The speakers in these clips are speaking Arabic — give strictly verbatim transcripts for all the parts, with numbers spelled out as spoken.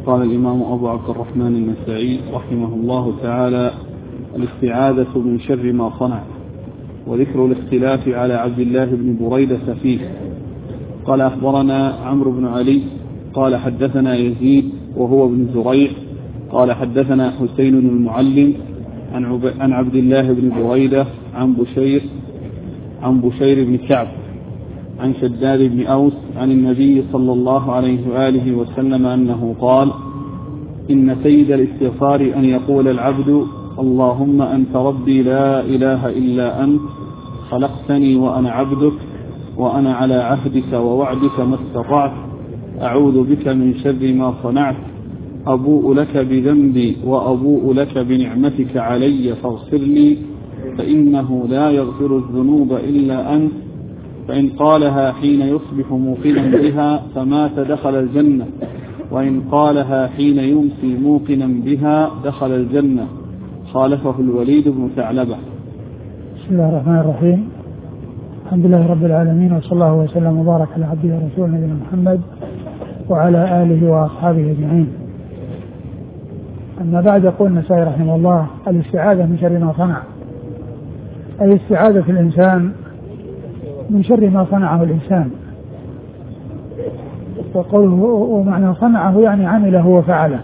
قال الإمام أبو عبد الرحمن النسائي رحمه الله تعالى: الاستعاذة من شر ما صنع. وذكر الاختلاف على عبد الله بن بريدة فيه. قال أخبرنا عمرو بن علي قال حدثنا يزيد وهو بن زريع قال حدثنا حسين المعلم عن عبد الله بن بريدة عن بشير عن بشير بن كعب عن شداد بن أوس عن النبي صلى الله عليه وآله وسلم أنه قال: إن سيد الاستغفار أن يقول العبد: اللهم أنت ربي لا إله إلا أنت، خلقتني وأنا عبدك، وأنا على عهدك ووعدك ما استطعت، أعوذ بك من شر ما صنعت، أبوء لك بذنبي وأبوء لك بنعمتك علي فاغفر لي، فإنه لا يغفر الذنوب إلا أنت. فإن قالها حين يصبح موقنا بها فمات دخل الجنة، وإن قالها حين يمسي موقنا بها دخل الجنة. خالفه الوليد بن ثعلبة. بسم الله الرحمن الرحيم. الحمد لله رب العالمين، وصلى الله وسلم وبارك على عبده ورسوله نبينا محمد وعلى آله وأصحابه أجمعين. أما بعد، يقول النسائي رحمه الله: الاستعاذة من شر ما صنع، أي استعاذة الإنسان من شر ما صنعه الإنسان. وقوله ومعنى صنعه يعني عمله وفعله.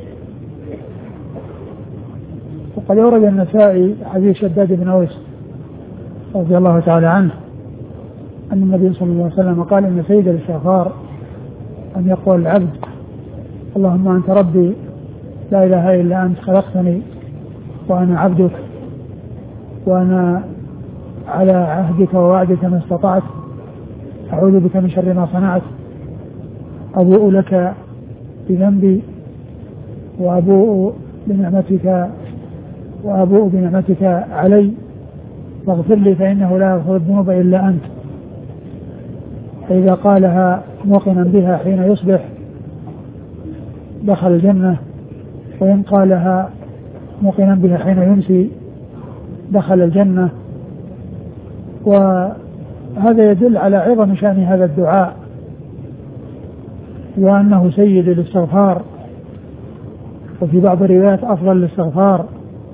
وقد أورد النسائي حديث شداد بن أوس رضي الله تعالى عنه أن النبي صلى الله عليه وسلم قال: إن سيد الاستغفار أن يقول العبد: اللهم أنت ربي لا إله إلا أنت، خلقتني وأنا عبدك، وأنا على عهدك ووعدك ما استطعت، أعوذ بك من شر ما صنعت، أبوء لك بذنبي وأبوء بنعمتك وأبوء بنعمتك علي فاغفر لي، فإنه لا يغفر الذنوب إلا أنت. فإذا قالها موقنا بها حين يصبح دخل الجنة، وإن قالها موقنا بها حين يمسي دخل الجنة. وهذا يدل على عظم شأن هذا الدعاء، وأنه سيد الاستغفار، وفي بعض الروايات أفضل الاستغفار.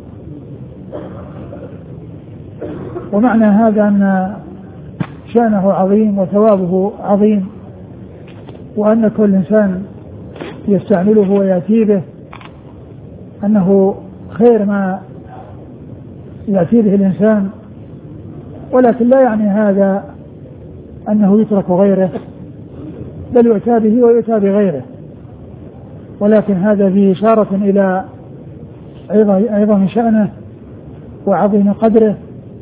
ومعنى هذا أن شأنه عظيم وثوابه عظيم، وأن كل إنسان يستعمله ويأتي به أنه خير ما يأتي به الإنسان، ولكن لا يعني هذا أنه يترك غيره، بل يؤتى به ويؤتى بغيره، ولكن هذا فيه إشارة إلى عظم شأنه وعظيم قدره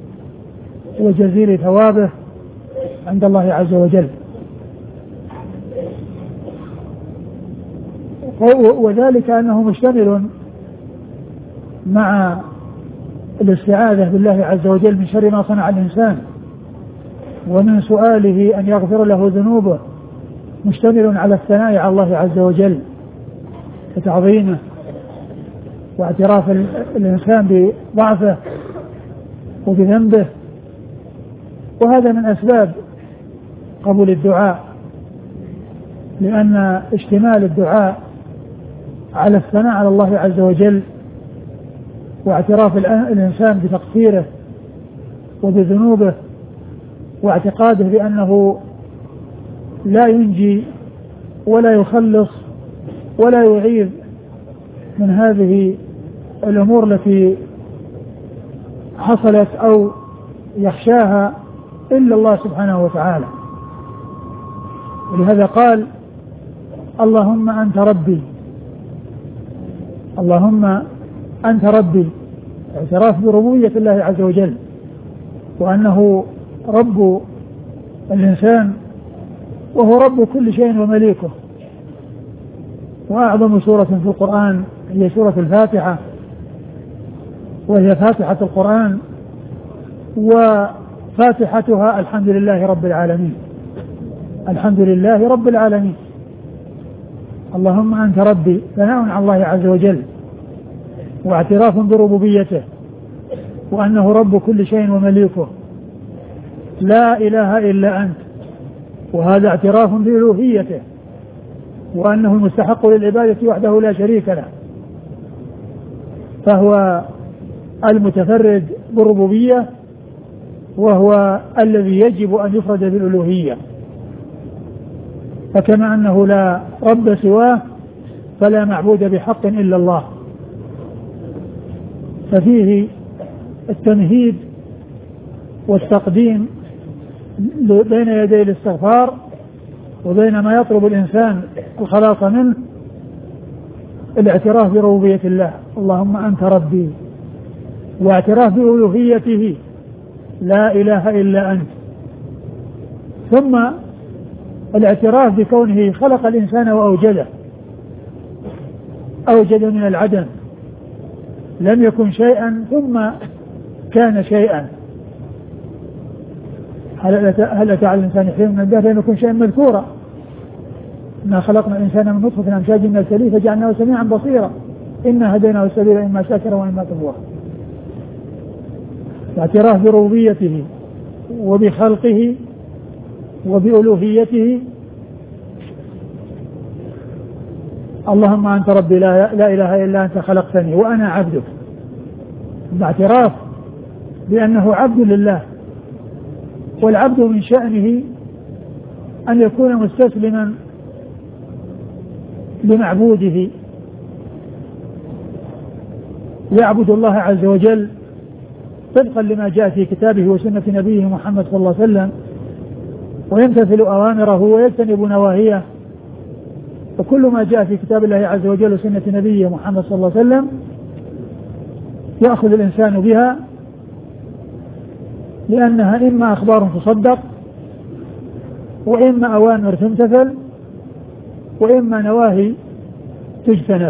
وجزيل ثوابه عند الله عز وجل. وذلك أنه مشتمل مع الاستعاذة بالله عز وجل من شر ما صنع الإنسان ومن سؤاله أن يغفر له ذنوبه، مشتمل على الثناء على الله عز وجل وتعظيمه واعتراف الإنسان بضعفه وبذنبه. وهذا من أسباب قبول الدعاء، لأن اشتمال الدعاء على الثناء على الله عز وجل واعتراف الإنسان بتقصيره وبذنوبه واعتقاده بأنه لا ينجي ولا يخلص ولا يعيذ من هذه الأمور التي حصلت أو يخشاها إلا الله سبحانه وتعالى. ولهذا قال: اللهم أنت ربي، اللهم أنت ربي، اعتراف بربوبية الله عز وجل، وأنه رب الإنسان وهو رب كل شيء ومليكه. وأعظم سورة في القرآن هي سورة الفاتحة، وهي فاتحة القرآن، وفاتحتها الحمد لله رب العالمين، الحمد لله رب العالمين. اللهم أنت ربي، ثناء على الله عز وجل واعتراف بربوبيته وأنه رب كل شيء ومليكه، لا إله إلا أنت، وهذا اعتراف بألوهيته وأنه المستحق للعبادة وحده لا شريك له، فهو المتفرد بالربوبية، وهو الذي يجب أن يفرد بالألوهية. فكما أنه لا رب سواه فلا معبود بحق إلا الله. ففيه التمهيد والتقديم بين يدي الاستغفار وبين ما يطلب الإنسان الخلاص منه الاعتراف بربوبية الله، اللهم أنت ربي، واعتراف بألوهيته لا إله إلا أنت، ثم الاعتراف بكونه خلق الإنسان وأوجده، أوجد من العدم، لم يكن شيئا ثم كان شيئا. هل أتى على الإنسان حين من الدهر لم يكن شيئا مذكورا، إنا خلقنا الإنسان من نطفة أمشاج نبتليه فجعلناه سميعا بصيرا إنا هديناه السبيل إما شاكرا وإما كفورا. الاعتراف بربوبيته وبخلقه وبألوهيته، اللهم أنت ربي لا, لا إله إلا أنت خلقتني وأنا عبدك، باعتراف بأنه عبد لله، والعبد من شأنه أن يكون مستسلما لمعبوده، يعبد الله عز وجل طبقا لما جاء في كتابه وسنة نبيه محمد صلى الله عليه وسلم، ويمتثل أوامره ويجتنب نواهيه، وكل ما جاء في كتاب الله عز وجل وسنة نبيه محمد صلى الله عليه وسلم يأخذ الإنسان بها، لأنها إما أخبار تصدق وإما أوامر تمتثل وإما نواهي تجتنب.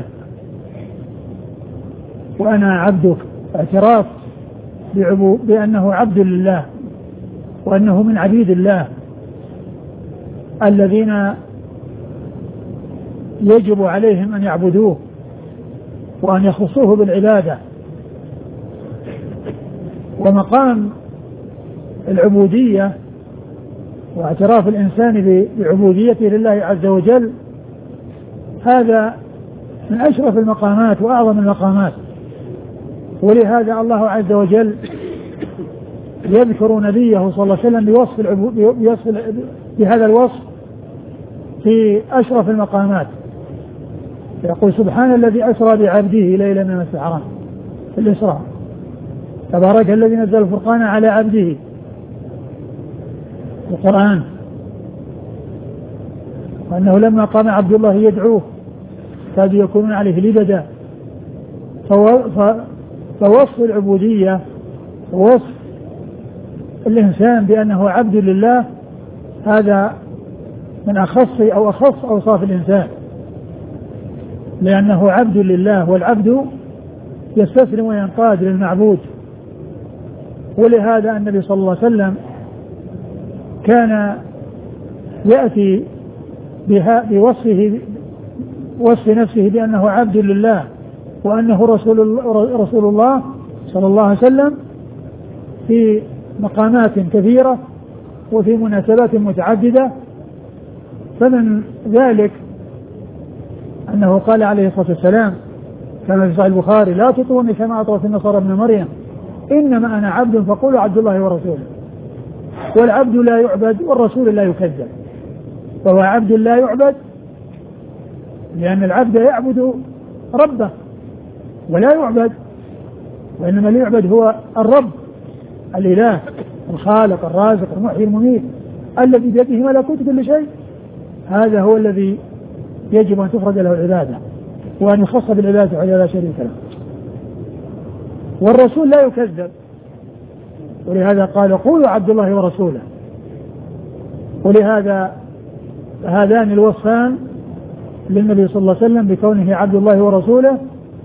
وأنا عبدك، اعتراف بأنه عبد لله وأنه من عبيد الله الذين يجب عليهم أن يعبدوه وأن يخصوه بالعبادة. ومقام العبودية واعتراف الإنسان بعبوديته لله عز وجل هذا من أشرف المقامات وأعظم المقامات، ولهذا الله عز وجل يذكر نبيه صلى الله عليه وسلم بوصف بوصف بهذا الوصف في أشرف المقامات، يقول سبحان الذي أسرى بعبده ليلا من المسجد الحرام في الإسراء، تبارك الذي نزل الفرقان على عبده القرآن، وأنه لما قام عبد الله يدعوه كادوا يكونون عليه لبدا. فوصف العبودية ووصف الإنسان بأنه عبد لله هذا من أخص أو أخص أوصاف الإنسان، لأنه عبد لله، والعبد يستسلم وينقاد للمعبود. ولهذا النبي صلى الله عليه وسلم كان يأتي بها بوصفه وصف نفسه بأنه عبد لله وأنه رسول رسول الله صلى الله عليه وسلم في مقامات كثيرة وفي مناسبات متعددة. فمن ذلك أنه قال عليه الصلاة والسلام كما في صحيح البخاري لا تطروني كما أطرت النصارى ابن مريم إنما أنا عبد فقولوا عبد الله ورسوله. والعبد لا يعبد والرسول لا يكذب، فهو عبد لا يعبد لأن العبد يعبد ربه ولا يعبد، وإنما اللي يعبد هو الرب الإله الخالق الرازق المحيي المميت الذي بيده ملكوت كل شيء، هذا هو الذي يجب أن تفرد له العبادة وأن يخص بالعبادة ولا لا شريك له. والرسول لا يكذب، ولهذا قال قولوا عبد الله ورسوله. ولهذا هذان الوصفان للنبي صلى الله عليه وسلم بكونه عبد الله ورسوله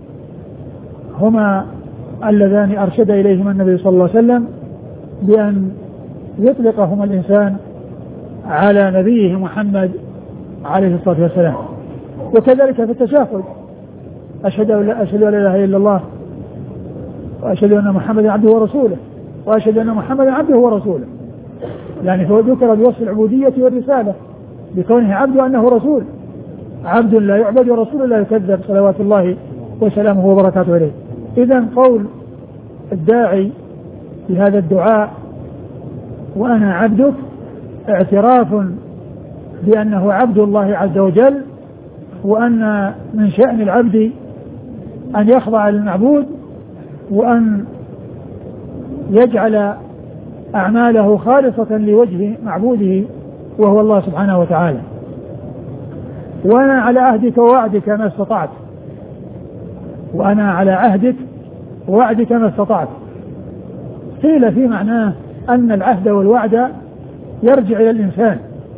هما اللذان أرشد إليهما النبي صلى الله عليه وسلم بأن يطلقهما الإنسان على نبيه محمد عليه الصلاة والسلام. وكذلك في التشهد أشهد أن لا إله إلا الله وأشهد أن محمدا عبده ورسوله وأشهد أن محمدا عبده ورسوله، يعني هو ذكر بوصف العبودية والرسالة بكونه عبد وأنه رسول، عبد لا يعبد ورسول لا يكذب صلوات الله وسلامه وبركاته عليه. إذن قول الداعي بهذا الدعاء وأنا عبدك اعتراف بأنه عبد الله عز وجل، وأن من شأن العبد أن يخضع للمعبود وأن يجعل أعماله خالصة لوجه معبوده وهو الله سبحانه وتعالى. وأنا على عهدك ووعدك ما استطعت، وأنا على عهدك ووعدك ما استطعت. قيل في معناه أن العهد والوعد يرجع إلى الإنسان،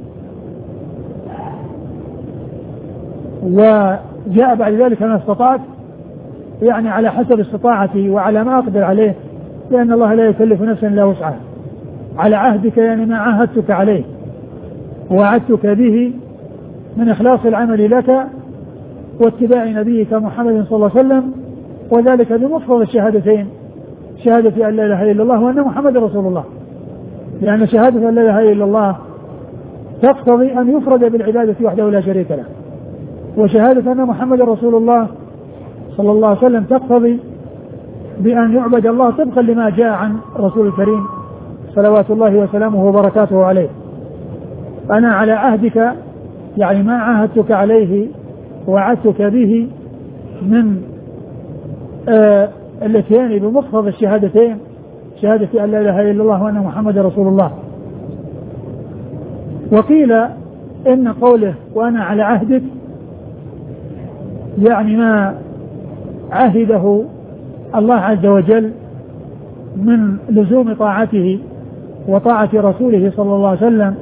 وجاء بعد ذلك ما استطعت يعني على حسب استطاعتي وعلى ما أقدر عليه، لأن الله لا يكلف نفسا إلا وسعها. على عهدك يعني ما عاهدتك عليه ووعدتك به من إخلاص العمل لك واتباع نبيك محمد صلى الله عليه وسلم، وذلك بمقتضى الشهادتين، شهادة أن لا إله إلا الله وأن محمد رسول الله، لأن شهادة أن لا إله إلا الله تقتضي أن يفرد بالعبادة وحده لا شريك له، وشهادة أن محمد رسول الله صلى الله عليه وسلم تقتضي بأن يعبد الله طبقا لما جاء عن رسول الكريم صلوات الله وسلامه وبركاته عليه. أنا على عهدك يعني ما عاهدتك عليه وعدتك به من آه الاتيان بمقتضى الشهادتين، شهادة أن لا إله إلا الله وأن محمد رسول الله. وقيل إن قوله وأنا على عهدك يعني ما عهده الله عز وجل من لزوم طاعته وطاعة رسوله صلى الله عليه وسلم،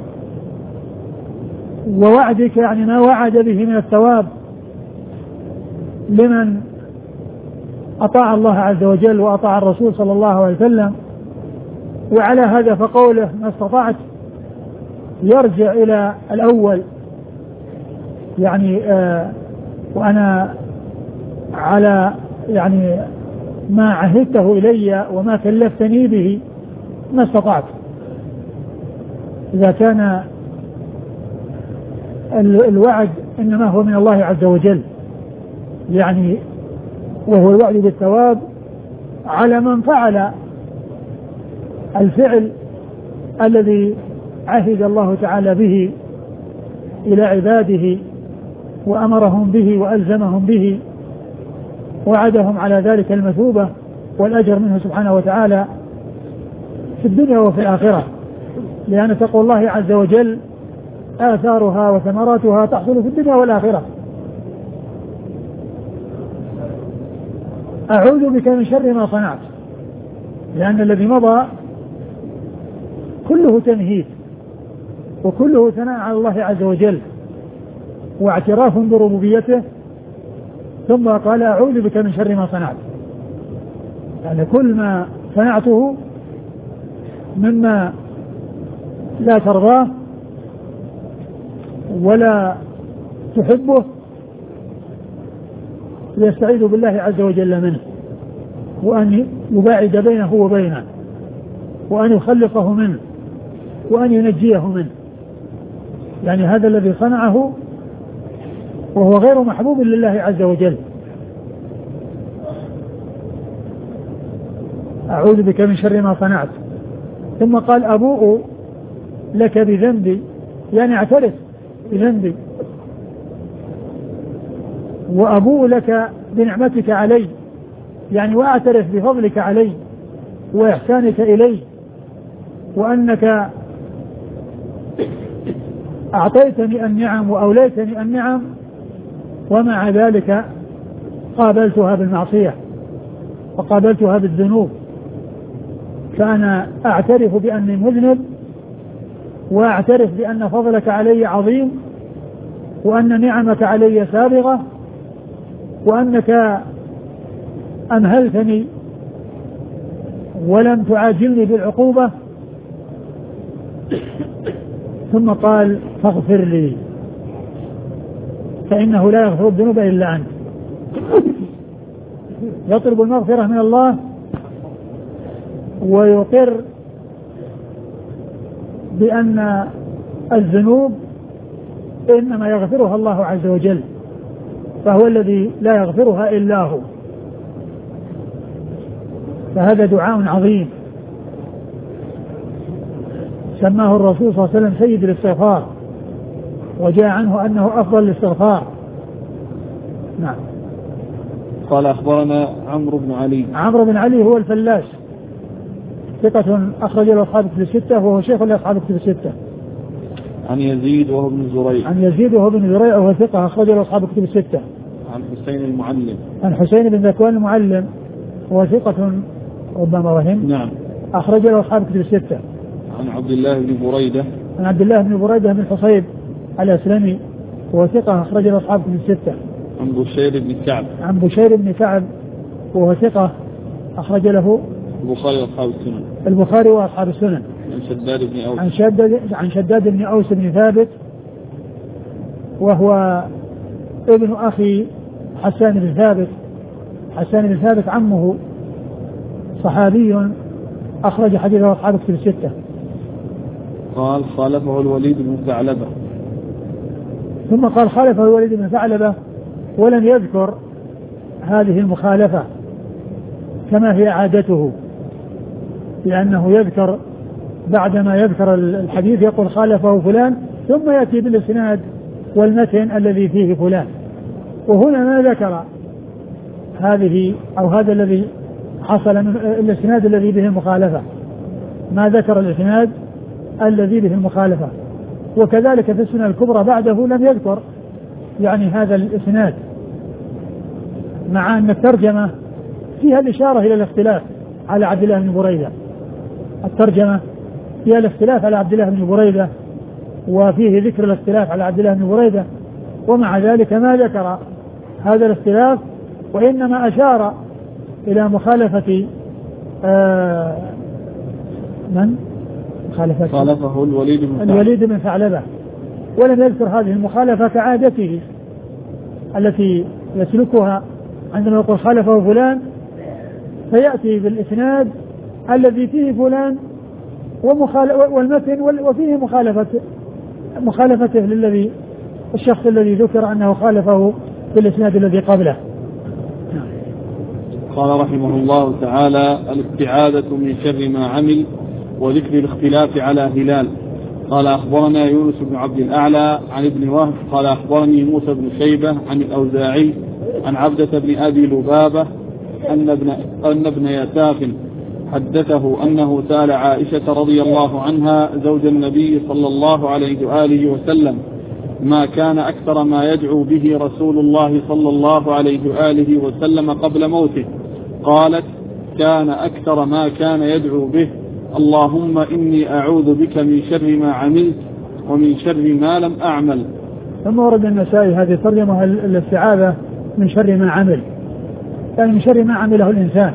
ووعدك يعني ما وعد به من الثواب لمن أطاع الله عز وجل وأطاع الرسول صلى الله عليه وسلم. وعلى هذا فقوله ما استطعت يرجع إلى الأول، يعني آه وأنا على يعني ما عهدته إلي وما كلفتني به ما استطعت. إذا كان الوعد إنما هو من الله عز وجل يعني وهو الوعد بالثواب على من فعل الفعل الذي عهد الله تعالى به إلى عباده وأمرهم به وألزمهم به، وعدهم على ذلك المثوبة والأجر منه سبحانه وتعالى في الدنيا وفي الآخرة، لأن تقوى الله عز وجل آثارها وثمراتها تحصل في الدنيا والآخرة. أعوذ بك من شر ما صنعت، لأن الذي مضى كله تمهيد وكله ثناء على الله عز وجل واعتراف بربوبيته، ثم قال أعوذ بك من شر ما صنعت، يعني كل ما صنعته مما لا ترضاه ولا تحبه يستعيذ بالله عز وجل منه، وأن يباعد بينه وبينه، وأن يخلصه منه، وأن ينجيه منه. يعني هذا الذي صنعه وهو غير محبوب لله عز وجل. أعوذ بك من شر ما صنعت. ثم قال أبوء لك بذنبي، يعني اعترف بذنبي، وأبوء لك بنعمتك علي، يعني وأعترف بفضلك علي وإحسانك إلي، وأنك أعطيتني النعم وأوليتني النعم، ومع ذلك قابلتها بالمعصية وقابلتها بالذنوب. فأنا أعترف بأني مذنب، وأعترف بأن فضلك علي عظيم، وأن نعمك علي سابغة، وأنك أمهلتني ولم تعاجلني بالعقوبة. ثم قال فاغفر لي فإنه لا يغفر الذنوب إلا أنت. يطلب المغفرة من الله ويقر بأن الذنوب إنما يغفرها الله عز وجل، فهو الذي لا يغفرها إلا هو. فهذا دعاء عظيم سماه الرسول صلى الله عليه وسلم سيد الاستغفار، وجاء عنه أنه أفضل الاستغفار. نعم. قال أخبرنا عمرو بن علي. عمرو بن علي هو الفلاس، ثقة أخرج له أصحاب كتب الستة، وهو شيخ لأصحاب كتب الستة. عن يزيد وهو ابن زريع. عن يزيد وهو ابن زريع وهو ثقة أخرج له أصحاب كتب الستة. عن حسين المعلم. عن حسين بن ذكوان المعلم وهو ثقة ربما وهم. نعم. أخرج له أصحاب كتب الستة. عن عبد الله بن بريدة. عن عبد الله بن بريدة بن حصيب الأسلمي وهو ثقة أخرج له أصحاب كتب الستة. عن بشير بن كعب. عن بشير بن كعب وهو ثقة أخرج له البخاري وأصحاب السنن. البخاري وأصحاب السنن. عن شداد بن أوس. عن شداد عن شداد بن أوس بن ثابت وهو ابن أخي حسان بن ثابت. حسان بن ثابت عمه صحابي أخرج حديثه أصحاب كتب الستة. قال خالفه الوليد بن ثعلبة. ثم قال خالفه الوليد بن ثعلبة ولم يذكر هذه المخالفة كما هي عادته، لأنه يذكر بعدما يذكر الحديث يقول خالفه فلان ثم يأتي بالإسناد والمتن الذي فيه فلان، وهنا ما ذكر هذه أو هذا الذي حصل من الإسناد الذي به المخالفة، ما ذكر الإسناد الذي به المخالفة. وكذلك في السنن الكبرى بعده لم يذكر يعني هذا الإسناد، مع أن الترجمة فيها الإشارة إلى الاختلاف على عبد الله بن بريدة. الترجمة فيها الاختلاف على عبد الله بن بريدة وفيه ذكر الاختلاف على عبد الله بن بريدة، ومع ذلك ما ذكر هذا الاختلاف وإنما أشار إلى مخالفة آه من؟ مخالفة خالفه الوليد بن الوليد بن ثعلبة، ولم يذكر هذه المخالفة كعادته التي يسلكها عندما يقول خالفه فلان فيأتي بالإسناد الذي فيه فلان والمتن وفيه مخالفة مخالفته للذي الشخص الذي ذكر أنه خالفه بالإسناد الذي قبله. قال رحمه الله تعالى الاستعاذة من شر ما عمل وذكر الاختلاف على هلال. قال أخبرنا يونس بن عبد الأعلى عن ابن وهب قال أخبرني موسى بن شيبة عن الأوزاعي عن عبدة بن أبي لبابة أن ابن, أن ابن يساف حدثه أنه سأل عائشة رضي الله عنها زوج النبي صلى الله عليه وآله وسلم ما كان أكثر ما يدعو به رسول الله صلى الله عليه وآله وسلم قبل موته. قالت كان أكثر ما كان يدعو به اللهم إني أعوذ بك من شر ما عملت ومن شر ما لم أعمل. ثم ورد النسائي هذه ترجمة الاستعاذة من شر ما عمل، يعني من شر ما عمله الإنسان.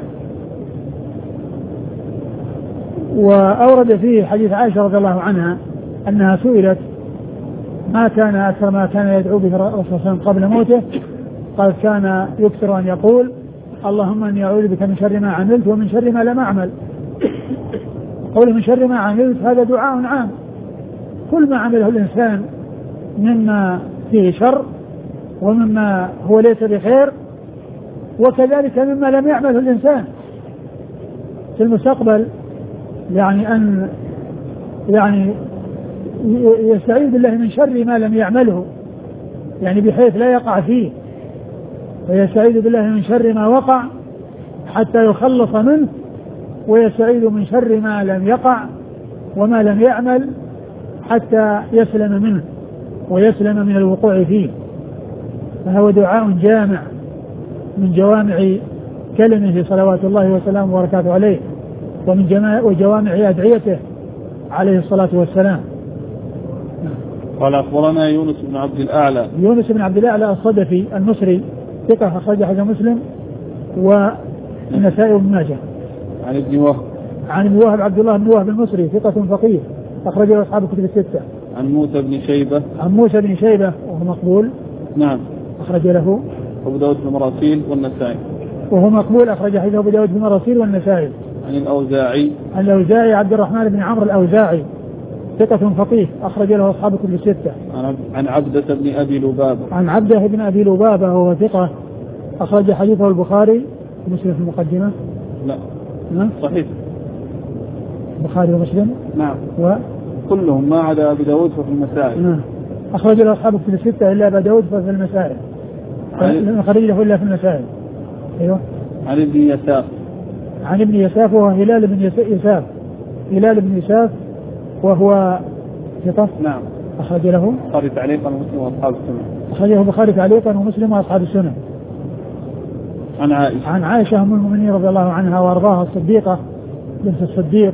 وأورد فيه حديث عائشة رضي الله عنها أنها سئلت ما كان أكثر ما كان يدعو به الرسول صلى الله عليه وسلم قبل موته، قال كان يكثر أن يقول اللهم إني أعوذ بك من شر ما عملت ومن شر ما لم أعمل. قول من شر ما عملت هذا دعاء عام، كل ما عمله الإنسان مما فيه شر ومما هو ليس بخير، وكذلك مما لم يعمله الإنسان في المستقبل، يعني أن يعني يستعيذ بالله من شر ما لم يعمله، يعني بحيث لا يقع فيه، ويستعيذ بالله من شر ما وقع حتى يخلص منه، ويستعيذ من شر ما لم يقع وما لم يعمل حتى يسلم منه ويسلم من الوقوع فيه. فهو دعاء جامع من جوامع كلمه صلوات الله وسلامه وبركاته عليه، ومن وجوامع أدعيته عليه الصلاة والسلام. قال أخبرنا يونس بن عبد الأعلى. يونس بن عبد الأعلى الصدفي المصري ثقة أخرج حديث مسلم والنسائي وابن ماجه. عن ابن وهب. عن ابن وهب عبد الله بن وهب المصري ثقة فقيه أخرج له أصحاب الكتب الستة. عن موسى بن شيبة. عن موسى بن شيبة وهو مقبول. نعم. أخرج له أبو داود بن مراسيل والنسائي. وهو مقبول أخرج حديث أبو داود بن مراسيل والنسائي. عن الأوزاعي. عن الأوزاعي عبد الرحمن بن عمرو الأوزاعي ثقة فقيه أخرج له أصحاب كتب الستة. عن عبدة بن أبي لبابة. عن عبدة بن أبي لبابة وهو ثقة أخرج حديثه البخاري ومسلم في المقدمة. لا نعم صحيح البخاري ومسلم. نعم و كلهم ما عدا أبي داود ففي المسائل. نعم أخرج له أصحاب كتب الستة إلا أبا داود ففي المسائل. لم يخرج له إلا في المسائل. أيوه. عن ابن يساف. عن ابن يساف وهو هلال بن يساف. هلال بن يساف وهو ثقة. نعم أخرج له البخاري تعليقا ومسلم وأصحاب السنن. أخرجه البخاري تعليقا ومسلم وأصحاب السنن. عن عائشة. عن عائشة أم المؤمنين رضي الله عنها وأرضاها الصديقة بنت الصديق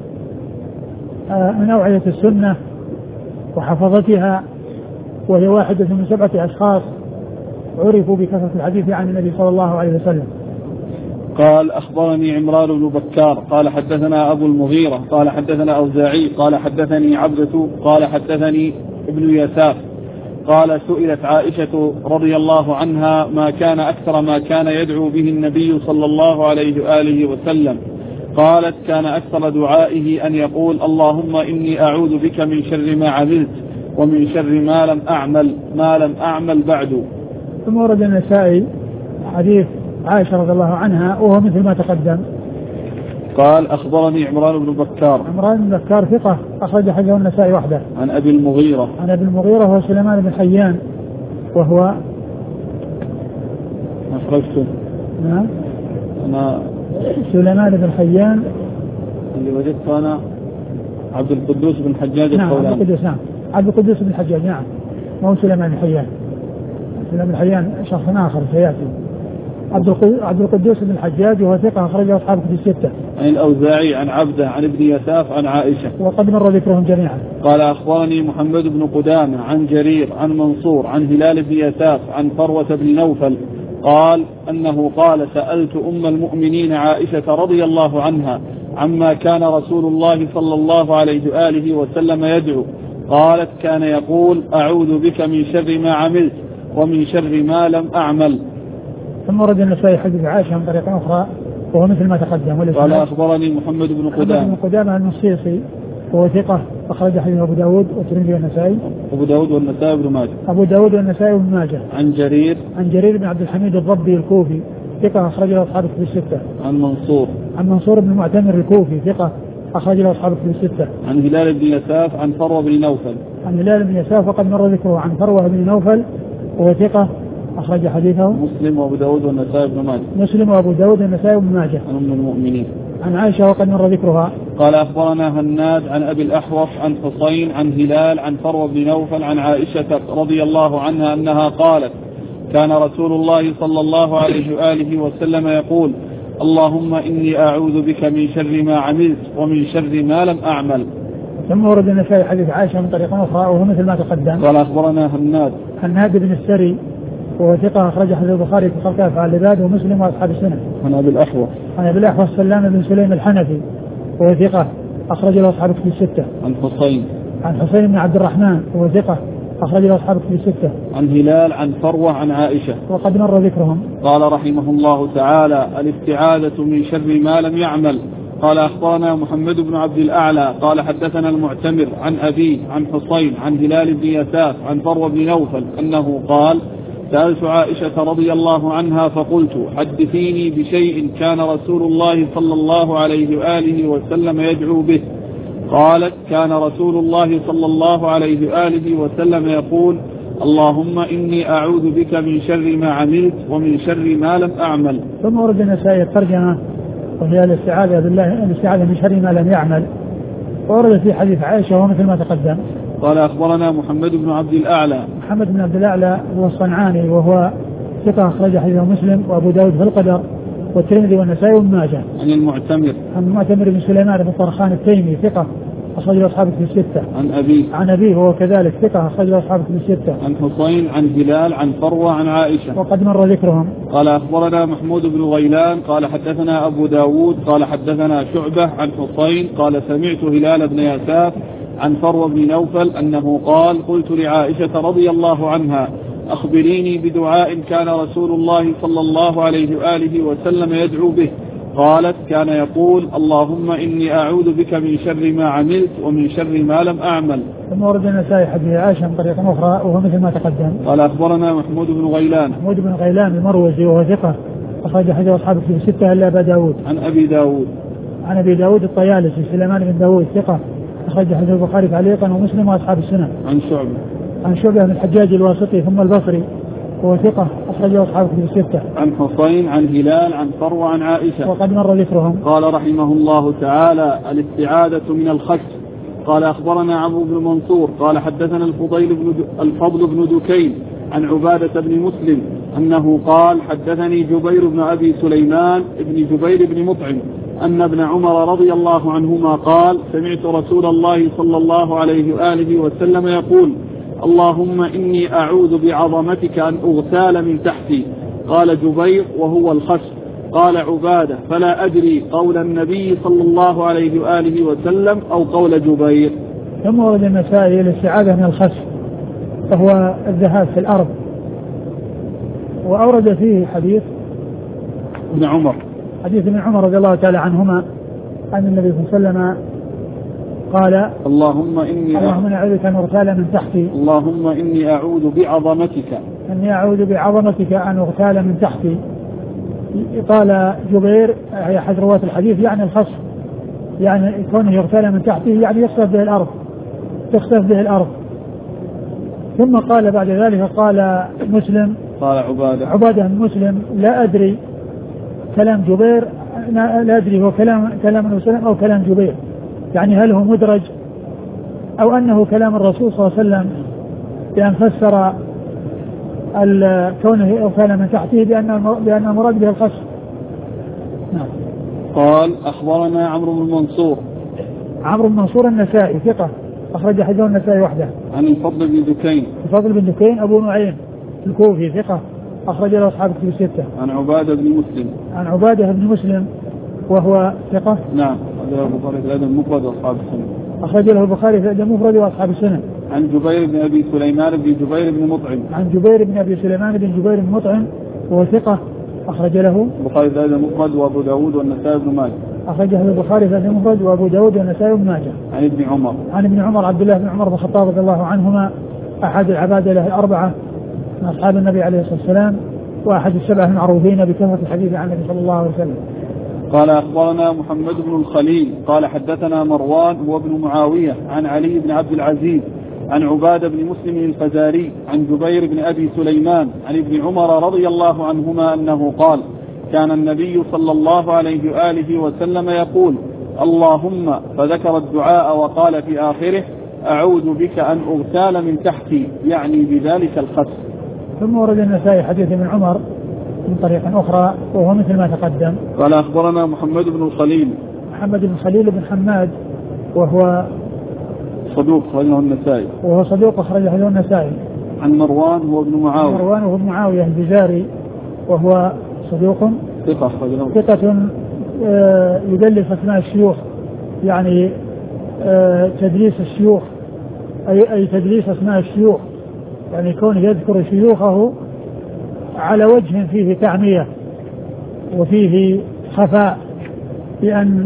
من أوعية السنة وحفظتها، وهي واحدة من سبعة أشخاص عرفوا بكثرة الحديث عن النبي صلى الله عليه وسلم. قال أخبرني عمران بن بكار قال حدثنا أبو المغيرة قال حدثنا أوزاعي قال حدثني عبدة قال حدثني ابن يساف قال سئلت عائشة رضي الله عنها ما كان أكثر ما كان يدعو به النبي صلى الله عليه وآله وسلم، قالت كان أكثر دعائه أن يقول اللهم إني أعوذ بك من شر ما عملت ومن شر ما لم أعمل ما لم أعمل بعد. ثم ورد النسائي حديث عائشة رضي الله عنها وهو مثل ما تقدم. قال أخبرني عمران بن بكار. عمران بن بكار ثقة أخرج حديثه النسائي وحده. عن أبي المغيرة. عن أبي المغيرة هو سليمان بن حيان وهو أخرجته. نعم أنا سليمان بن حيان اللي وجدته أنا عبد القدوس بن حجاج نعم القولاني. عبد القدوس نعم عبد القدوس بن حجاج نعم ما هو سليمان بن حيان. سليمان بن حيان شخص آخر سيأتي. عبد القدوس بن الحجاج وهو ثقة أخرجه أصحاب كتب الستة. عن الأوزاعي عن عبده عن ابن يساف عن عائشة وقد مر ذكرهم جميعا. قال أخبرني محمد بن قدامة عن جرير عن منصور عن هلال بن يساف عن فروة بن نوفل قال أنه قال سألت أم المؤمنين عائشة رضي الله عنها عما كان رسول الله صلى الله عليه وآله وسلم يدعو، قالت كان يقول أعوذ بك من شر ما عملت ومن شر ما لم أعمل. ثم ورد النسائي حديث عائشة من طريق أخرى وهو مثل ما تقدم. قال أخبرني محمد بن قدامة. محمد بن قدامة المصيصي وهو ثقة أخرج حديث أبو داود والترمذي والنسائي. أبو داود والنسائي بن ماجه. أبو داود والنسائي بن ماجه. عن جرير. عن جرير بن عبد الحميد الضبي الكوفي ثقة أخرج له أصحاب الكتب الستة. عن منصور. عن منصور بن المعتمر الكوفي ثقة أخرج له أصحاب الكتب الستة. عن هلال بن يساف عن فروة بن نوفل. عن هلال بن يساف وقد مر ذكره. عن فروة بن نوفل وهو ثقة أخرج حديثه مسلم وأبو داود والنسائي بن ماجه. مسلم وأبو داود والنسائي بن ماجه. عن أم المؤمنين. عن عائشة وقد مر ذكرها. قال أخبرنا هناد عن أبي الأحوص عن حسين عن هلال عن فروة بن نوفل عن عائشة رضي الله عنها أنها قالت كان رسول الله صلى الله عليه وآله وسلم يقول اللهم إني أعوذ بك من شر ما عملت ومن شر ما لم أعمل. ثم ورد النسائي حديث عائشة من طريق أخرى وهو مثل ما تقدم. قال أخبرنا هناد. هناد بن السري وهو ثقة أخرج حديث البخاري في خلق أفعال العباد ومسلم وأصحاب السنن. عن أبي الأحوص. عن أبي الأحوص سلام بن سليم الحنفي وهو ثقة أخرج له أصحاب الكتب الستة. عن حسين. عن حسين بن عبد الرحمن وهو ثقة أخرج له أصحاب الكتب الستة. عن هلال عن فروة عن عائشة وقد مر ذكرهم. قال رحمه الله تعالى الاستعاذة من شر ما لم يعمل. قال أخبرنا محمد بن عبد الأعلى قال حدثنا المعتمر عن أبيه عن حسين عن هلال بن يساف عن فروة بن نوفل أنه قال سألت عائشة رضي الله عنها فقلت حدثيني بشيء كان رسول الله صلى الله عليه وآله وسلم يدعو به، قالت كان رسول الله صلى الله عليه وآله وسلم يقول اللهم إني أعوذ بك من شر ما عملت ومن شر ما لم أعمل. ثم ورد النسائي الترجمة وهي الاستعاذة بالله الاستعاذة من شر ما لم يعمل، ورد في حديث عائشة ومثل ما تقدم. قال أخبرنا محمد بن عبد الأعلى. محمد بن عبد الأعلى هو الصنعاني وهو ثقة أخرج حديثه مسلم وأبو داود في القدر والترمذي والنسائي وابن ماجه. عن المعتمر. عن المعتمر بن سليمان بن طرخان التيمي ثقة أخرج له أصحاب الكتب الستة. عن أبيه. عن أبيه وهو كذلك ثقة أخرج له أصحاب الكتب الستة. عن حسين عن هلال عن فروة عن عائشة وقد مر ذكرهم. قال أخبرنا محمود بن غيلان قال حدثنا أبو داود قال حدثنا شعبة عن حسين قال سمعت هلال بن يساف عن فروة بن نوفل أنه قال قلت لعائشة رضي الله عنها أخبريني بدعاء كان رسول الله صلى الله عليه وآله وسلم يدعو به، قالت كان يقول اللهم إني أعوذ بك من شر ما عملت ومن شر ما لم أعمل. ثم ورد النسائي حديث عائشة من طريقة أخرى وهو مثل ما تقدم. قال أخبرنا محمود بن غيلان محمود بن غيلان المروزي وهو ثقة أخرج حديث أصحاب الكتب الستة إلا أبا داود. عن أبي داود عن أبي داود الطيالسي سليمان بن داود ثقة أخرج حديث البخاري تعليقا ومسلم وأصحاب السنن. عن شعبة عن شعبة بن الحجاج الواسطي ثم البصري وهو ثقة أخرجه أصحاب الكتب الستة. عن حسين عن هلال عن فروة عن عائشة وقد مر ذكرهم. قال رحمه الله تعالى الاستعاذة من الخش. قال أخبرنا عمرو بن منصور قال حدثنا الفضيل بن الفضل بن دكين عن عبادة بن مسلم أنه قال حدثني جبير بن أبي سليمان بن جبير بن مطعم أن ابن عمر رضي الله عنهما قال سمعت رسول الله صلى الله عليه وآله وسلم يقول اللهم إني أعوذ بعظمتك أن أغتال من تحتي. قال جبير وهو الخش. قال عبادة فلا أدري قول النبي صلى الله عليه وآله وسلم أو قول جبير. ثم ورد النسائي الاستعاذة من الخش فهو الذهاب في الأرض وأورد فيه حديث ابن عمر حديث ابن عمر رضي الله تعالى عنهما أن النبي صلى الله عليه وسلم قال اللهم إني اللهم إني أعوذ بك أن أغتال من تحتي. اللهم إني أعوذ بعظمتك إني أعوذ بعظمتك أن أغتال من تحتي. قال جبير هي أحد رواة الحديث يعني الخصف يعني كونه يغتال من تحته يعني يخسف به الأرض تخسف به الأرض. ثم قال بعد ذلك قال مسلم قال عبادة عبادة بن مسلم لا أدري كلام جبير لا أدري هو كلام كلام مسلم أو كلام جبير يعني هل هو مدرج أو أنه كلام الرسول صلى الله عليه وسلم بأن فسر كونه يغتال من تحته بأن بأن المراد به الخصف. نعم. قال أخبرنا عمرو بن منصور عمرو بن منصور النسائي ثقة أخرج حديث النسائي وحده. عن الفضل بن دكين الفضل بن دكين أبو نعيم الكوفي ثقة أخرج له أصحاب الكتب الستة. عن عبادة بن مسلم عن عبادة بن مسلم وهو ثقة. نعم أخرج له البخاري في الأدب المفرد وأصحاب السنن. أخرج له البخاري في الأدب المفرد وأصحاب السنن. عن جبير بن أبي سليمان بن جبير بن مطعم عن جبير بن أبي سليمان بن جبير بن مطعم وهو ثقة أخرج له البخاري في الأدب المفرد وأبو داود والنسائي بن ماجه. أخرجه البخاري في الأدب المفرد وأبو داود والنسائي بن ماجه. عن ابن عمر عن ابن عمر عبد الله بن عمر بن الخطاب رضي الله عنهما أحد العبادة له الأربعة من أصحاب النبي عليه الصلاة والسلام وأحد السبعة المعروفين بكثرة الحديث عن النبي صلى الله عليه وسلم. قال أخبرنا محمد بن الخليل قال حدثنا مروان هو ابن معاوية عن علي بن عبد العزيز عن عبادة بن مسلم الفزاري عن جبير بن أبي سليمان عن ابن عمر رضي الله عنهما أنه قال كان النبي صلى الله عليه وآله وسلم يقول اللهم فذكر الدعاء وقال في آخره أعوذ بك أن أغتال من تحتي يعني بذلك الخصف. ثم ورد النسائي حديث ابن عمر من طريق أخرى وهو مثل ما تقدم. قال أخبرنا محمد بن الخليل محمد بن خليل بن حماد وهو صدوق أخرجه النسائي وهو صدوق أخرجه النسائي. عن مروان هو ابن معاوية مروان هو ابن معاوية البزاري وهو صدوق ثقة ثقة يدلس أسماء الشيوخ يعني تدليس الشيوخ أي أي تدليس أسماء الشيوخ يعني كونه يذكر شيوخه على وجه فيه تعمية وفيه خفاء بأن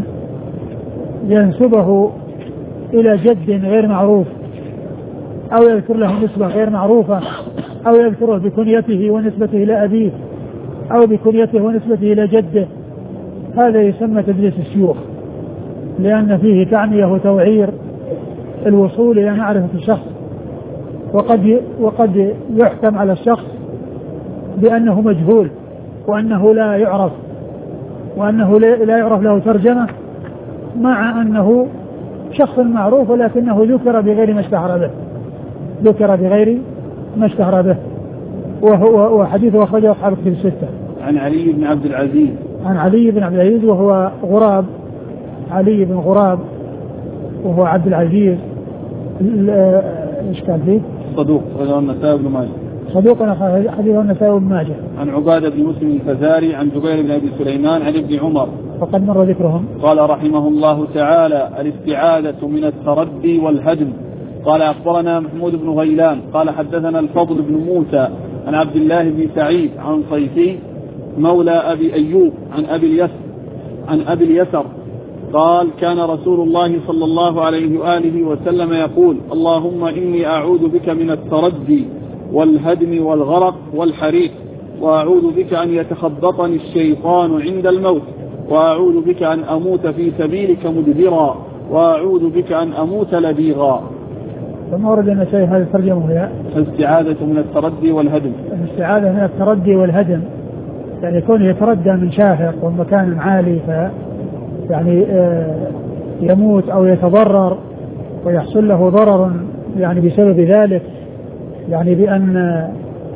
ينسبه إلى جد غير معروف أو يذكر له نسبة غير معروفة أو يذكره بكنيته ونسبته إلى أبيه أو بكنيته ونسبته إلى جده. هذا يسمى تدليس الشيوخ لأن فيه تعمية وتوعير الوصول إلى معرفة الشخص وقد وقد يحكم على الشخص بأنه مجهول وأنه لا يعرف وأنه لا يعرف له ترجمة مع أنه شخص معروف ولكنه ذكر بغير ما اشتهر به ذكر بغير ما اشتهر به. وهو وحديثه أخرجه أصحاب الكتب الستة. عن علي بن عبد العزيز عن علي بن عبد العزيز وهو غراب علي بن غراب وهو عبد العزيز ايش كان فيه؟ صدوق أخرجه النسائي بن ماجه. صدوق حديثه النسائي بن ماجه. عن عبادة بن مسلم الفزاري عن جبير بن أبي سليمان عن ابن عمر وقد مر ذكرهم. قال رحمه الله تعالى الاستعاذة من التردي والهدم. قال أخبرنا محمود بن غيلان قال حدثنا الفضل بن موسى عن عبد الله بن سعيد عن صيفي مولى أبي أيوب عن أبي اليسر عن أبي اليسر قال كان رسول الله صلى الله عليه وآله وسلم يقول اللهم إني أعوذ بك من التردي والهدم والغرق والحريق وأعوذ بك أن يتخبطني الشيطان عند الموت وأعوذ بك أن أموت في سبيلك مدبرا وأعوذ بك أن أموت لديغا. ثم ورد النسائي هذه الترجمة هي الاستعاذة من التردي والهدم. الاستعاذة من التردي والهدم يعني يكون يتردى من شاهق ومكان عالي ف يعني يموت أو يتضرر ويحصل له ضرر يعني بسبب ذلك يعني بأن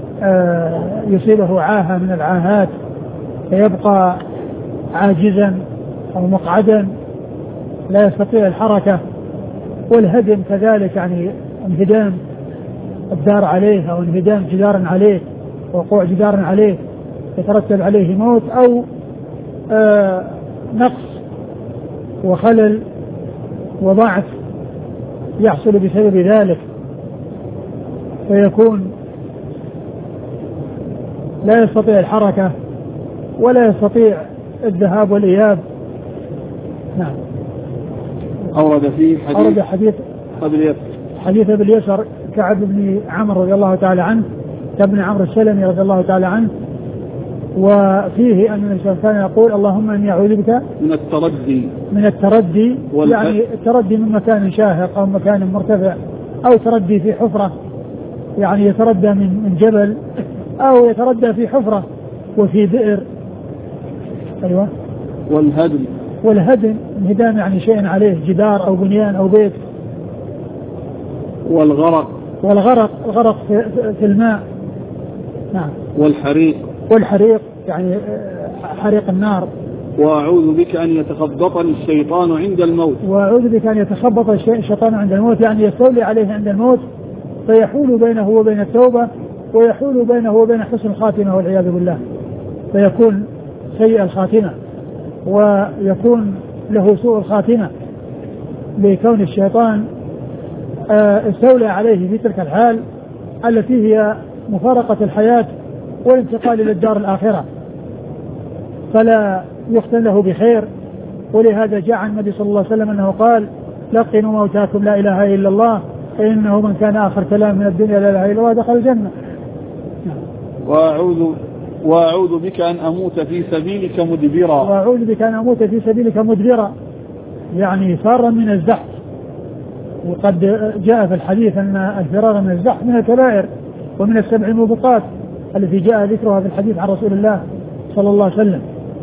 يصيبه عاهة من العاهات فيبقى عاجزا أو مقعدا لا يستطيع الحركة. والهدم كذلك يعني انهدام الدار عليه أو انهدام جدار عليه وقوع جدار عليه يترتب عليه موت أو آه نقص وخلل وضعف يحصل بسبب ذلك فيكون لا يستطيع الحركة ولا يستطيع الذهاب والإياب. نعم. أورد فيه حديث أورد حديث حديث أبي اليسر كعب بن عمرو رضي الله تعالى عنه كابن عمرو السلمي رضي الله تعالى عنه وفيه أن الإنسان كان يقول اللهم إني أعوذ بك من التردي من التردي يعني التردي من مكان شاهق أو مكان مرتفع أو تردي في حفرة يعني يتردى من من جبل أو يتردى في حفرة وفي بئر. أيوة. والهدم والهدم انهدام يعني شيء عليه جدار أو بنيان أو بيت. والغرق والغرق الغرق في, في الماء. نعم. والحريق والحريق يعني حريق النار. وأعوذ بك أن يتخبطني الشيطان عند الموت. وأعوذ بك أن يتخبط الشيطان عند الموت يعني يستولي عليه عند الموت فيحول بينه وبين التوبة ويحول بينه وبين حسن الخاتمة والعياذ بالله فيكون سيء الخاتمة ويكون له سوء الخاتمة لكون الشيطان استولى عليه في تلك الحال التي هي مفارقة الحياة والانتقال إلى الدار الآخرة فلا يختم له بخير. ولهذا جاء عن النبي صلى الله عليه وسلم أنه قال لقنوا موتاكم لا إله إلا الله فإنه من كان آخر كلام من الدنيا لا إله إلا الله دخل الجنة. وأعوذ وأعوذ بك أن أموت في سبيلك مدبرا. وأعوذ بك أن أموت في سبيلك مدبرا يعني فارا من الزحف. وقد جاء في الحديث أن الفرار من الزحف من الكبائر ومن السبع الموبقات التي جاء ذكرها في الحديث عن رسول الله صلى الله عليه وسلم.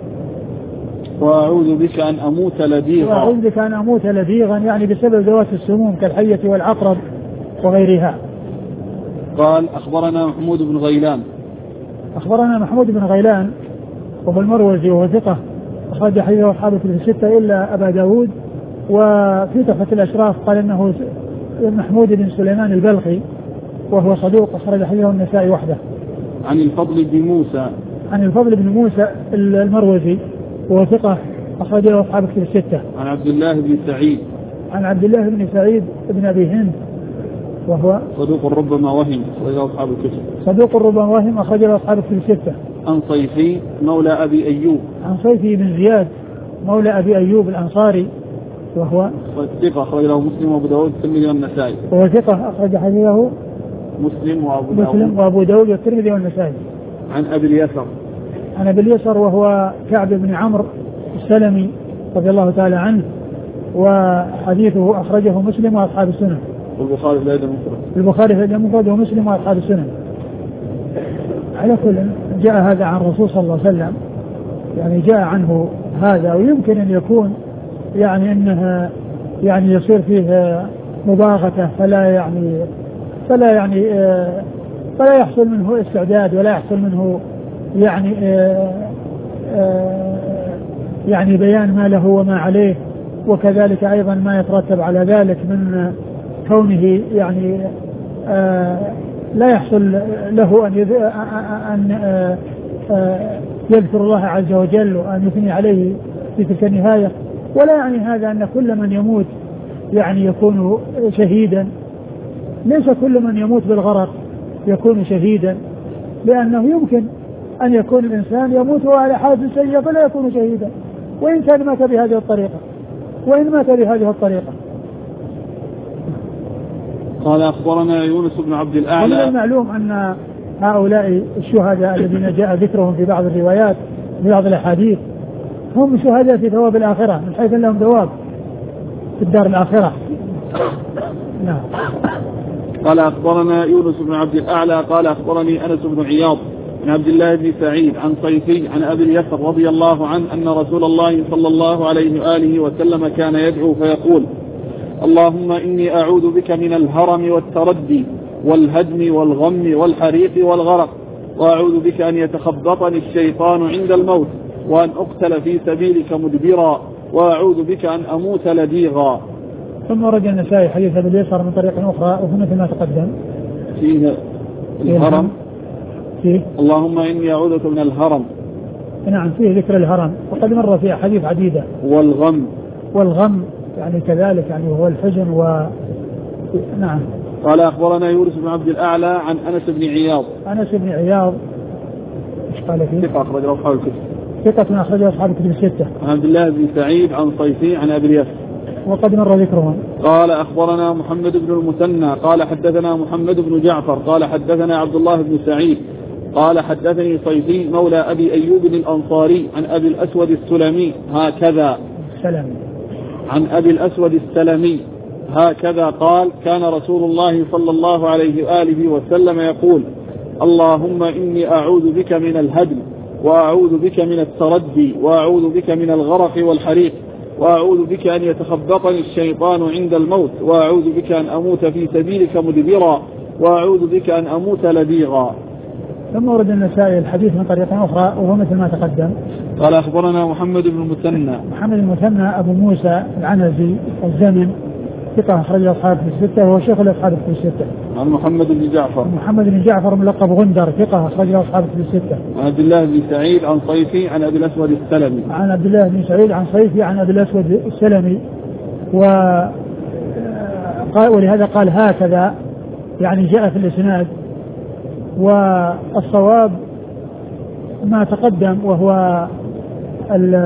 وأعوذ بك أن أموت لديغا. وأعوذ بك أن أموت لديغا يعني بسبب ذوات السموم كالحية والعقرب وغيرها. قال أخبرنا محمود بن غيلان. أخبرنا محمود بن غيلان وهو المروزي وهو ثقة أخرج حديثه أصحاب في الستة إلا أبا داود. وفي تحفة الأشراف قال إنه محمود بن سليمان البلخي وهو صدوق أخرج حديثه النسائي وحده. عن الفضل بن موسى. عن الفضل بن موسى المروزي وهو ثقة أخرج له أصحاب في الستة. عن عبد الله بن سعيد. عن عبد الله بن سعيد بن أبي هند وهو صدوق ربما وهم أخرج له أصحاب الكتب. صدوق ربما وهم أخرج له أصحاب في الستة. عن صيفي مولى أبي أيوب. عن صيفي بن زياد مولى أبي أيوب الأنصاري وهو ثقة أخرج له مسلم وأبو داود والترمذي والنسائي. وهو ثقة أخرج حديثه مسلم وأبو داود مسلم وأبو داود والترمذي والنسائي. عن أبي اليسر. عن أبي اليسر وهو كعب بن عمرو السلمي رضي الله تعالى عنه وحديثه أخرجه مسلم وأصحاب السنن. والبخاري في الأدب المفرد. البخاري في الأدب المفرد ومسلم وأصحاب السنن. على كل جاء هذا عن الرسول صلى الله عليه وسلم يعني جاء عنه هذا ويمكن أن يكون يعني أنها يعني يصير فيه مباغتة فلا يعني فلا يعني فلا يحصل منه استعداد ولا يحصل منه يعني يعني بيان ما له وما عليه وكذلك أيضا ما يترتب على ذلك من كونه يعني لا يحصل له أن أن يذكر الله عز وجل وأن يثني عليه في تلك النهاية. ولا يعني هذا أن كل من يموت يعني يكون شهيدا. ليس كل من يموت بالغرق يكون شهيدا لأنه يمكن أن يكون الإنسان يموت وعلى حادث سيئة فلا يكون شهيدا وإن كان مات بهذه الطريقة وإن مات بهذه الطريقة. قال أخبرنا يونس بن عبد الأعلى. ومن المعلوم أن هؤلاء الشهداء الذين جاء ذكرهم في بعض الروايات في بعض الأحاديث هم شهداء في ثواب الآخرة من حيث لهم ثواب في الدار الآخرة. نعم. قال أخبرنا يونس بن عبد الأعلى قال أخبرني أنس بن عياض عن عبد الله بن سعيد عن صيفي عن أبي اليسر رضي الله عنه أن رسول الله صلى الله عليه وآله وسلم كان يدعو فيقول اللهم إني أعوذ بك من الهرم والتردي والهدم والغم والحريق والغرق وأعوذ بك أن يتخبطني الشيطان عند الموت وأن أقتل في سبيلك مدبرا وأعوذ بك أن أموت لديغا. ثم ورد النسائي حديث أبي اليسر من طريق أخرى وهو مثل ما تقدم فيه الهرم فيه اللهم إني أعوذ بك من الهرم. نعم فيه ذكر الهرم وقد مر فيه حديث عديدة. والغم والغم يعني كذلك يعني هو الحزن و نعم. قال أخبرنا يونس بن عبد الأعلى عن أنس بن عياض. أنس بن عياض ايش قال فيه؟ ثقة أخرجه أصحاب الكتب. ثقة أخرجه أصحاب الكتب الستة. عن عبد الله بن سعيد عن صيفي عن أبي اليسر وقد مر ذكرهم. قال أخبرنا محمد بن المثنى قال حدثنا محمد بن جعفر قال حدثنا عبد الله بن سعيد قال حدثني صيفي مولى أبي أيوب الأنصاري عن أبي الأسود السلمي هكذا السلمي عن أبي الأسود السلمي هكذا قال كان رسول الله صلى الله عليه وآله وسلم يقول اللهم إني أعوذ بك من الهدم وأعوذ بك من التردي وأعوذ بك من الغرق والحريق وأعوذ بك أن يتخبطني الشيطان عند الموت وأعوذ بك أن أموت في سبيلك مدبرا وأعوذ بك أن أموت لديغا. ثم ورد النسائي الحديث من طريقة أخرى وهو مثل ما تقدم. قال أخبرنا محمد بن المثنى. محمد المثنى أبو موسى العنزي الزمن ثقة أخرج أصحاب في الستة وهو شيخ الأصحاب في الستة. عن محمد بن جعفر. محمد بن جعفر ملقب غندر ثقة أخرج أصحاب في الستة. عن عبد الله بن سعيد عن صيفي عن أبي الأسود السلمي. عن عبد الله بن سعيد عن صيفي عن أبي الأسود السلمي و ولهذا قال هكذا يعني جاء في الإسناد والصواب ما تقدم وهو ال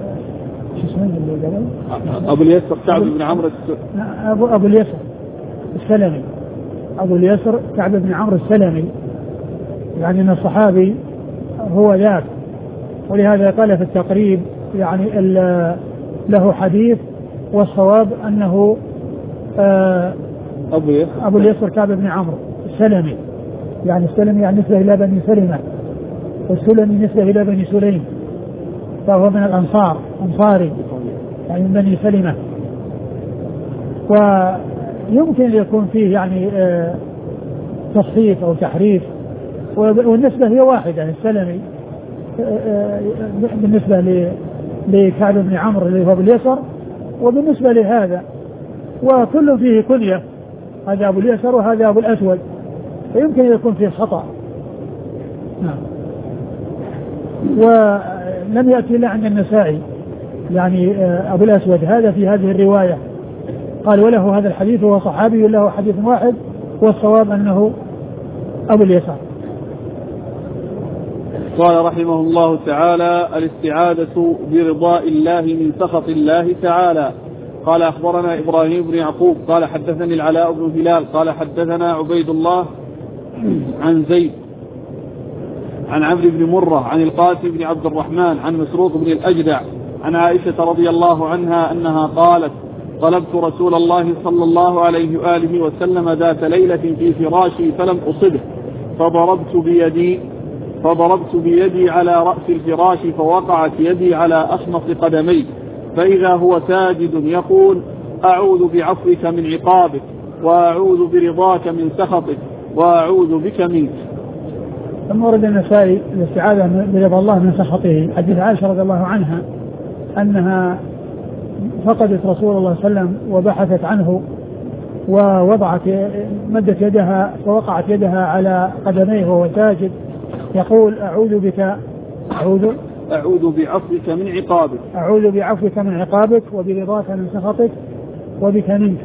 أبو اليسر كعب بن عمرو أبو أبو اليسر السلمي أبو اليسر كعب بن عمرو السلمي يعني أن الصحابي هو ذاك ولهذا قال في التقريب يعني له حديث والصواب أنه أبو اليسر كعب بن عمرو السلمي يعني السلمي يعني نسبة إلى بني سلمة والسلمي نسبة إلى بني سليم فهو من الأنصار أنصاري يعني من بني سلمة ويمكن أن يكون فيه يعني آه تصحيف أو تحريف والنسبة هي واحدة السلمي آه بالنسبة لكعب بن عمرو اللي هو باليسر وبالنسبة لهذا وكل فيه كنية هذا أبو اليسر وهذا أبو الأسود فيمكن أن يكون فيه خطأ. نعم. ولم يأتي إلا عند النسائي يعني أبو الأسود هذا في هذه الرواية قال وله هذا الحديث وهو صحابي له حديث واحد والصواب أنه أبو اليسار. قال رحمه الله تعالى الاستعاذة برضاء الله من سخط الله تعالى. قال أخبرنا إبراهيم بن يعقوب قال حدثني العلاء بن هلال قال حدثنا عبيد الله عن زيد عن عمرو بن مرة عن القاسم بن عبد الرحمن عن مسروق بن الأجدع عن عائشة رضي الله عنها أنها قالت طلبت رسول الله صلى الله عليه وآله وسلم ذات ليلة في فراشي فلم أصبه فضربت بيدي فضربت بيدي على رأس الفراش فوقعت يدي على أخمص قدمي فإذا هو ساجد يقول أعوذ بعفوك من عقابك وأعوذ برضاك من سخطك وأعوذ بك منك. ثم ورد النسائي الاستعاذة برضا الله من سخطه حديث عائشة رضي الله عنها أنها فقدت رسول الله صلى الله عليه وسلم وبحثت عنه ووضعت مدت يدها فوقعت يدها على قدميه وهو ساجد يقول أعوذ بك أعوذ أعوذ بعفوك من عقابك أعوذ بعفوك من عقابك وبرضاك من سخطك وبك منك.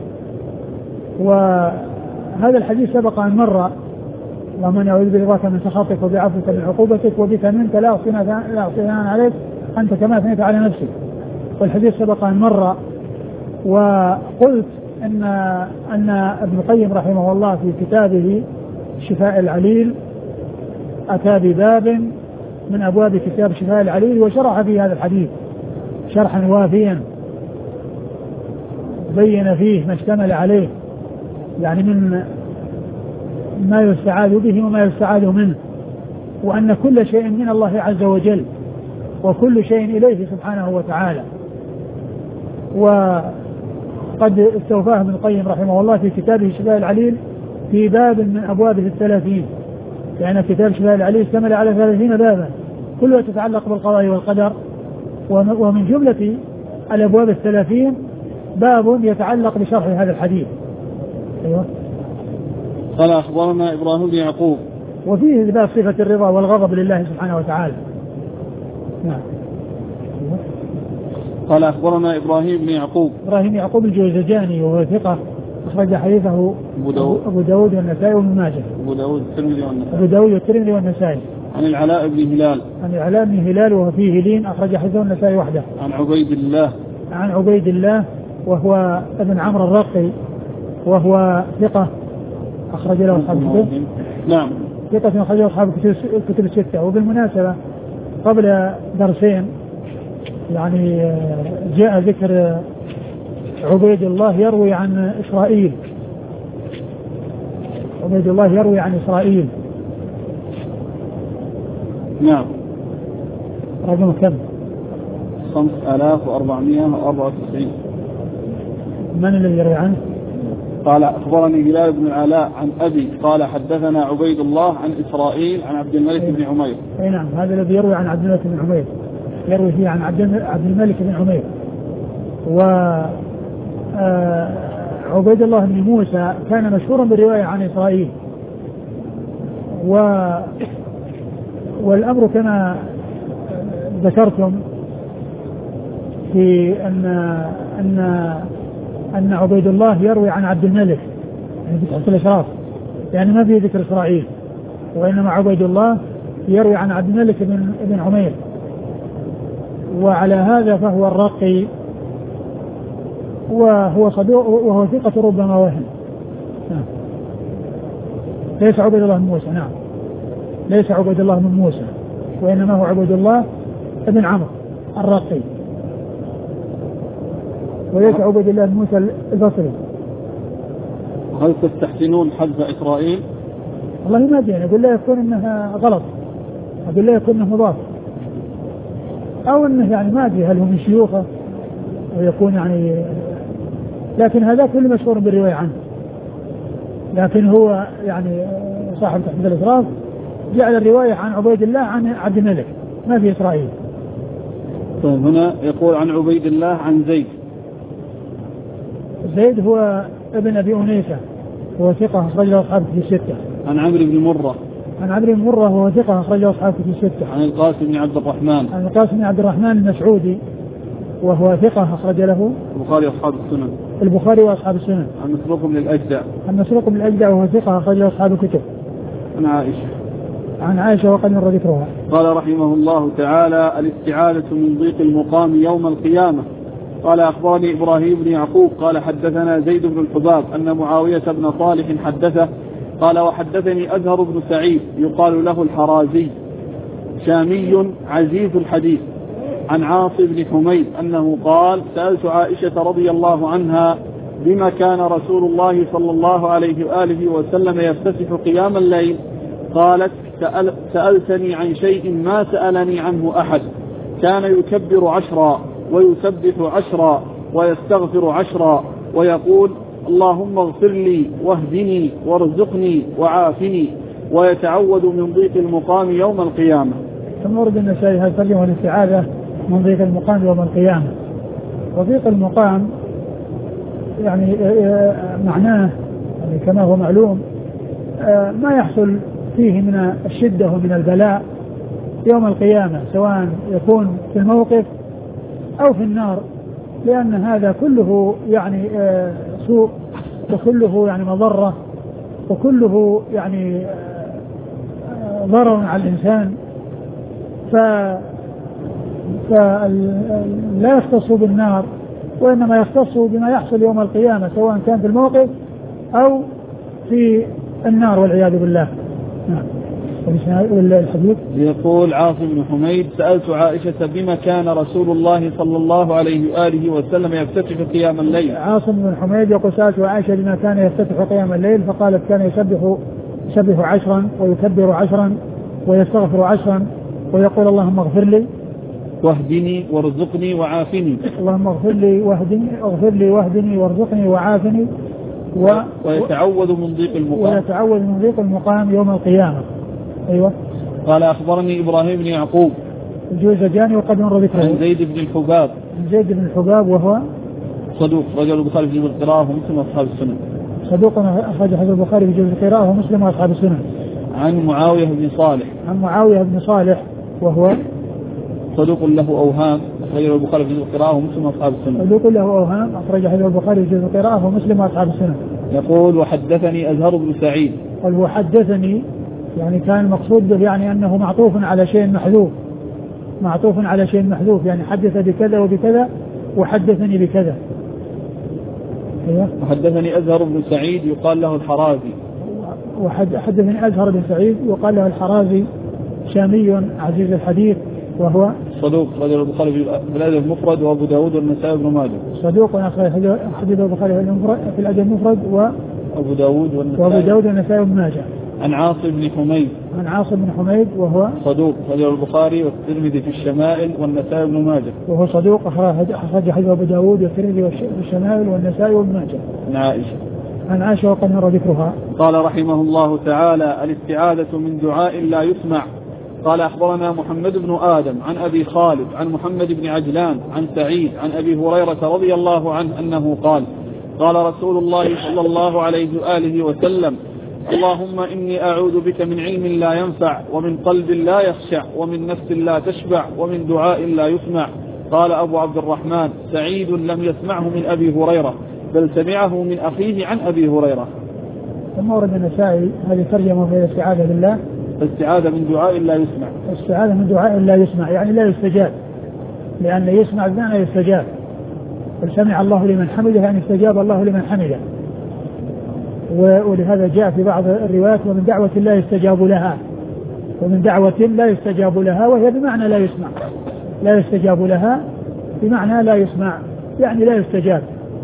وهذا الحديث سبق أن مر ومن أعوذ برضاك من سخطك وبعفوك من عقوبتك وبك منك لا أحصي ثناء عليك أنت كما أثنيت على نفسك والحديث سبق أن مر. وقلت أن أن ابن القيم رحمه الله في كتابه شفاء العليل أتى بباب من أبواب كتاب شفاء العليل وشرح في هذا الحديث شرحا وافيا بين فيه ما اشتمل عليه، يعني من ما يستعاذ به وما يستعاذ منه، وأن كل شيء من الله عز وجل وكل شيء إليه سبحانه وتعالى. وقد استوفاه ابن القيم رحمه الله في كتابه شفاء العليل في باب من أبوابه الثلاثين، لأن يعني كتاب شفاء العليل اشتمل على ثلاثين بابا كلها تتعلق بالقضاء والقدر، ومن جملة الأبواب الثلاثين باب يتعلق بشرح هذا الحديث. أيوة. قال أخبرنا إبراهيم بن يعقوب وفيه باب صفة الرضا والغضب لله سبحانه وتعالى. نعم. أيوة. قال أخبرنا إبراهيم بن يعقوب إبراهيم يعقوب الجوزجاني وهو ثقة أخرج حديثه أبو داود, أبو داود والنسائي وابن ماجه. أبو داود والترمذي والنسائي. أبو داود والترمذي والنسائي. عن العلاء بن هلال عن العلاء بن هلال وهو فيه لين أخرج حديثه النسائي وحده. عن عبيد الله عن عبيد الله وهو ابن عمرو الرقي وهو ثقة أخرج له أصحاب الكتب. نعم. ثقة أخرج له أصحاب الكتب الستة. وبالمناسبة قبل درسين يعني جاء ذكر عبيد الله يروي عن إسرائيل. عبيد الله يروي عن إسرائيل. نعم. رقم كم؟ خمسة آلاف وأربعمائة وأربعة وتسعين. من الذي يروي عنه؟ قال أخبرني هلال بن العلاء عن أبي قال حدثنا عبيد الله عن إسرائيل عن عبد الملك بن عمير. أي نعم، هذا الذي يروي عن عبد الملك بن عمير، يروي فيه عن عبد الملك بن عمير. و عبيد الله بن موسى كان مشهورا بالرواية عن إسرائيل، و والأمر كما ذكرتم في أن أن أن عبيد الله يروي عن عبد الملك يعني في تحت الإشراف، يعني ما في ذكر إسرائيل، وإنما عبيد الله يروي عن عبد الملك بن ابن عمير، وعلى هذا فهو الرقي وهو صدوق وهو ثقة ربما وهم. نعم. ليس عبيد الله بن موسى. نعم، ليس عبيد الله بن موسى، وإنما هو عبيد الله ابن عمرو الرقي، وليس عبيد الله بن موسى البصري. هل تستحسنون حذف إسرائيل؟ والله ما أدري، أقول لا يكون إنها غلط، أقول لا يكون إنه مضاف، أو إنه يعني ما أدري هل هو من شيوخه ويكون يعني، لكن هذا كل مشهور بالرواية عنه، لكن هو يعني صاحب تحديد الإسراف جعل الرواية عن عبيد الله عن عبد الملك، ما في إسرائيل. طيب هنا يقول عن عبيد الله عن زيد. زيد هو ابن أبي أنيسة هو ثقة أخرج له أصحاب في الستة. عن عمرو بن مرة. عن عمرو بن مرة وهو ثقة أخرج له أصحاب في الستة. عن القاسم بن عبد الرحمن. عن القاسم بن عبد الرحمن المسعودي وهو ثقة أخرج له البخاري وأصحاب السنن. البخاري وأصحاب السنن. عن مسروق بن الأجدع. عن مسروق بن الأجدع وهو ثقة أخرج له أصحاب الكتب. عن عائشة. عن عائشة وقد مر ذكرها. قال رحمه الله تعالى: الاستعاذة من ضيق المقام يوم القيامة. قال أخبرني إبراهيم بن يعقوب قال حدثنا زيد بن الحباب أن معاوية بن صالح حدثه قال: وحدثني أزهر بن سعيد يقال له الحرازي شامي عزيز الحديث عن عاصم بن حميد أنه قال: سألت عائشة رضي الله عنها بما كان رسول الله صلى الله عليه وآله وسلم يفتتح قيام الليل؟ قالت: سأل سألتني عن شيء ما سألني عنه أحد، كان يكبر عشرا ويسبح عشرا ويستغفر عشرا ويقول: اللهم اغفر لي واهدني وارزقني وعافني، ويتعوذ من ضيق المقام يوم القيامة. ثم ورد النسائي هذا ترجمة الاستعاذة من ضيق المقام يوم القيامة. وضيق المقام يعني معناه يعني كما هو معلوم ما يحصل فيه من الشدة ومن البلاء يوم القيامة، سواء يكون في الموقف أو في النار، لأن هذا كله يعني سوء وكله يعني مضرة وكله يعني فلا يختص بالنار وإنما يختص بما يحصل يوم القيامة سواء كان في الموقف أو في النار والعياذ بالله. نعم. الحديث يقول عاصم بن حميد سألت عائشة بما كان رسول الله صلى الله عليه وآله وسلم يفتتح قيام الليل. عاصم بن حميد يقول سألت عائشة بما كان يفتتح قيام الليل فقالت كان يسبح يسبح عشرا ويكبر عشرا ويستغفر عشرا ويقول اللهم اغفر لي واهدني وارزقني وعافني. اللهم اغفر لي واهدني اغفر لي واهدني وارزقني وعافني و... ويتعوذ من ضيق المقام ويتعوذ من ضيق المقام يوم القيامة. أيوة. قال أخبرني إبراهيم بن يعقوب الجوزجاني وقد مر ذكره. عن زيد بن الحباب عن زيد بن الحباب وهو صدوق رجل البخاري في جزء القراءة ومسلم وأصحاب السنن. صدوق أخرج حديث البخاري في جزء القراءة ومسلم وأصحاب السنن. عن معاوية بن صالح عن معاوية بن صالح وهو صدوق له أوهام أخرج البخاري في جزء القراءة ومسلم وأصحاب السنن. صدوق له أوهام أخرج حديث البخاري في جزء القراءة ومسلم وأصحاب السنن. يقول وحدثني أزهر بن سعيد. قال وحدثني يعني كان المقصود به يعني أنه معطوف على شيء محذوف معطوف على شيء محذوف يعني حدث بكذا وبكذا وحدثني بكذا. أيوة. وحدثني أزهر بن سعيد يقال له الحرازي. وحدثني أزهر بن سعيد يقال له الحرازي شامي عزيز الحديث وهو صدوق رجل البخاري في الأدب المفرد وأبو داود والنسائي بن ماجه. صدوق أخرج حديث البخاري في الأدب المفرد وأبو داود والنسائي وأبو داود والنسائي بن ماجه. عن عاصم بن حميد. عن عاصم بن حميد وهو صدوق رجل البخاري والترمذي في الشمائل والنسائي بن ماجه. وهو صدوق أخرج حديث أبو داود والترمذي في الشمائل والنسائي بن ماجه. عن عائشة. عن عائشة وقد مر ذكرها. قال رحمه الله تعالى الاستعاذة من دعاء لا يسمع. قال أخبرنا محمد بن آدم عن أبي خالد عن محمد بن عجلان عن سعيد عن أبي هريرة رضي الله عنه أنه قال قال رسول الله صلى الله عليه وآله وسلم اللهم إني أعوذ بك من علم لا ينفع ومن قلب لا يخشع ومن نفس لا تشبع ومن دعاء لا يسمع. قال أبو عبد الرحمن سعيد لم يسمعه من أبي هريرة بل سمعه من أخيه عن أبي هريرة. ثم ورد النسائي هذه ترجمة في الاستعاذة بالله. الاستعاذة من دعاء لا يسمع. الاستعاذة من دعاء لا يسمع يعني لا يستجاب لأن يسمع بمعنى يستجاب. سمع الله لمن حمده يعني استجاب الله لمن حمده. ولهذا جاء في بعض الروايات ومن دعوة لا يستجاب لها ومن دعوة لا يستجاب لها وهي بمعنى لا يسمع. لا يستجاب لها بمعنى لا يسمع يعني لا يستجاب.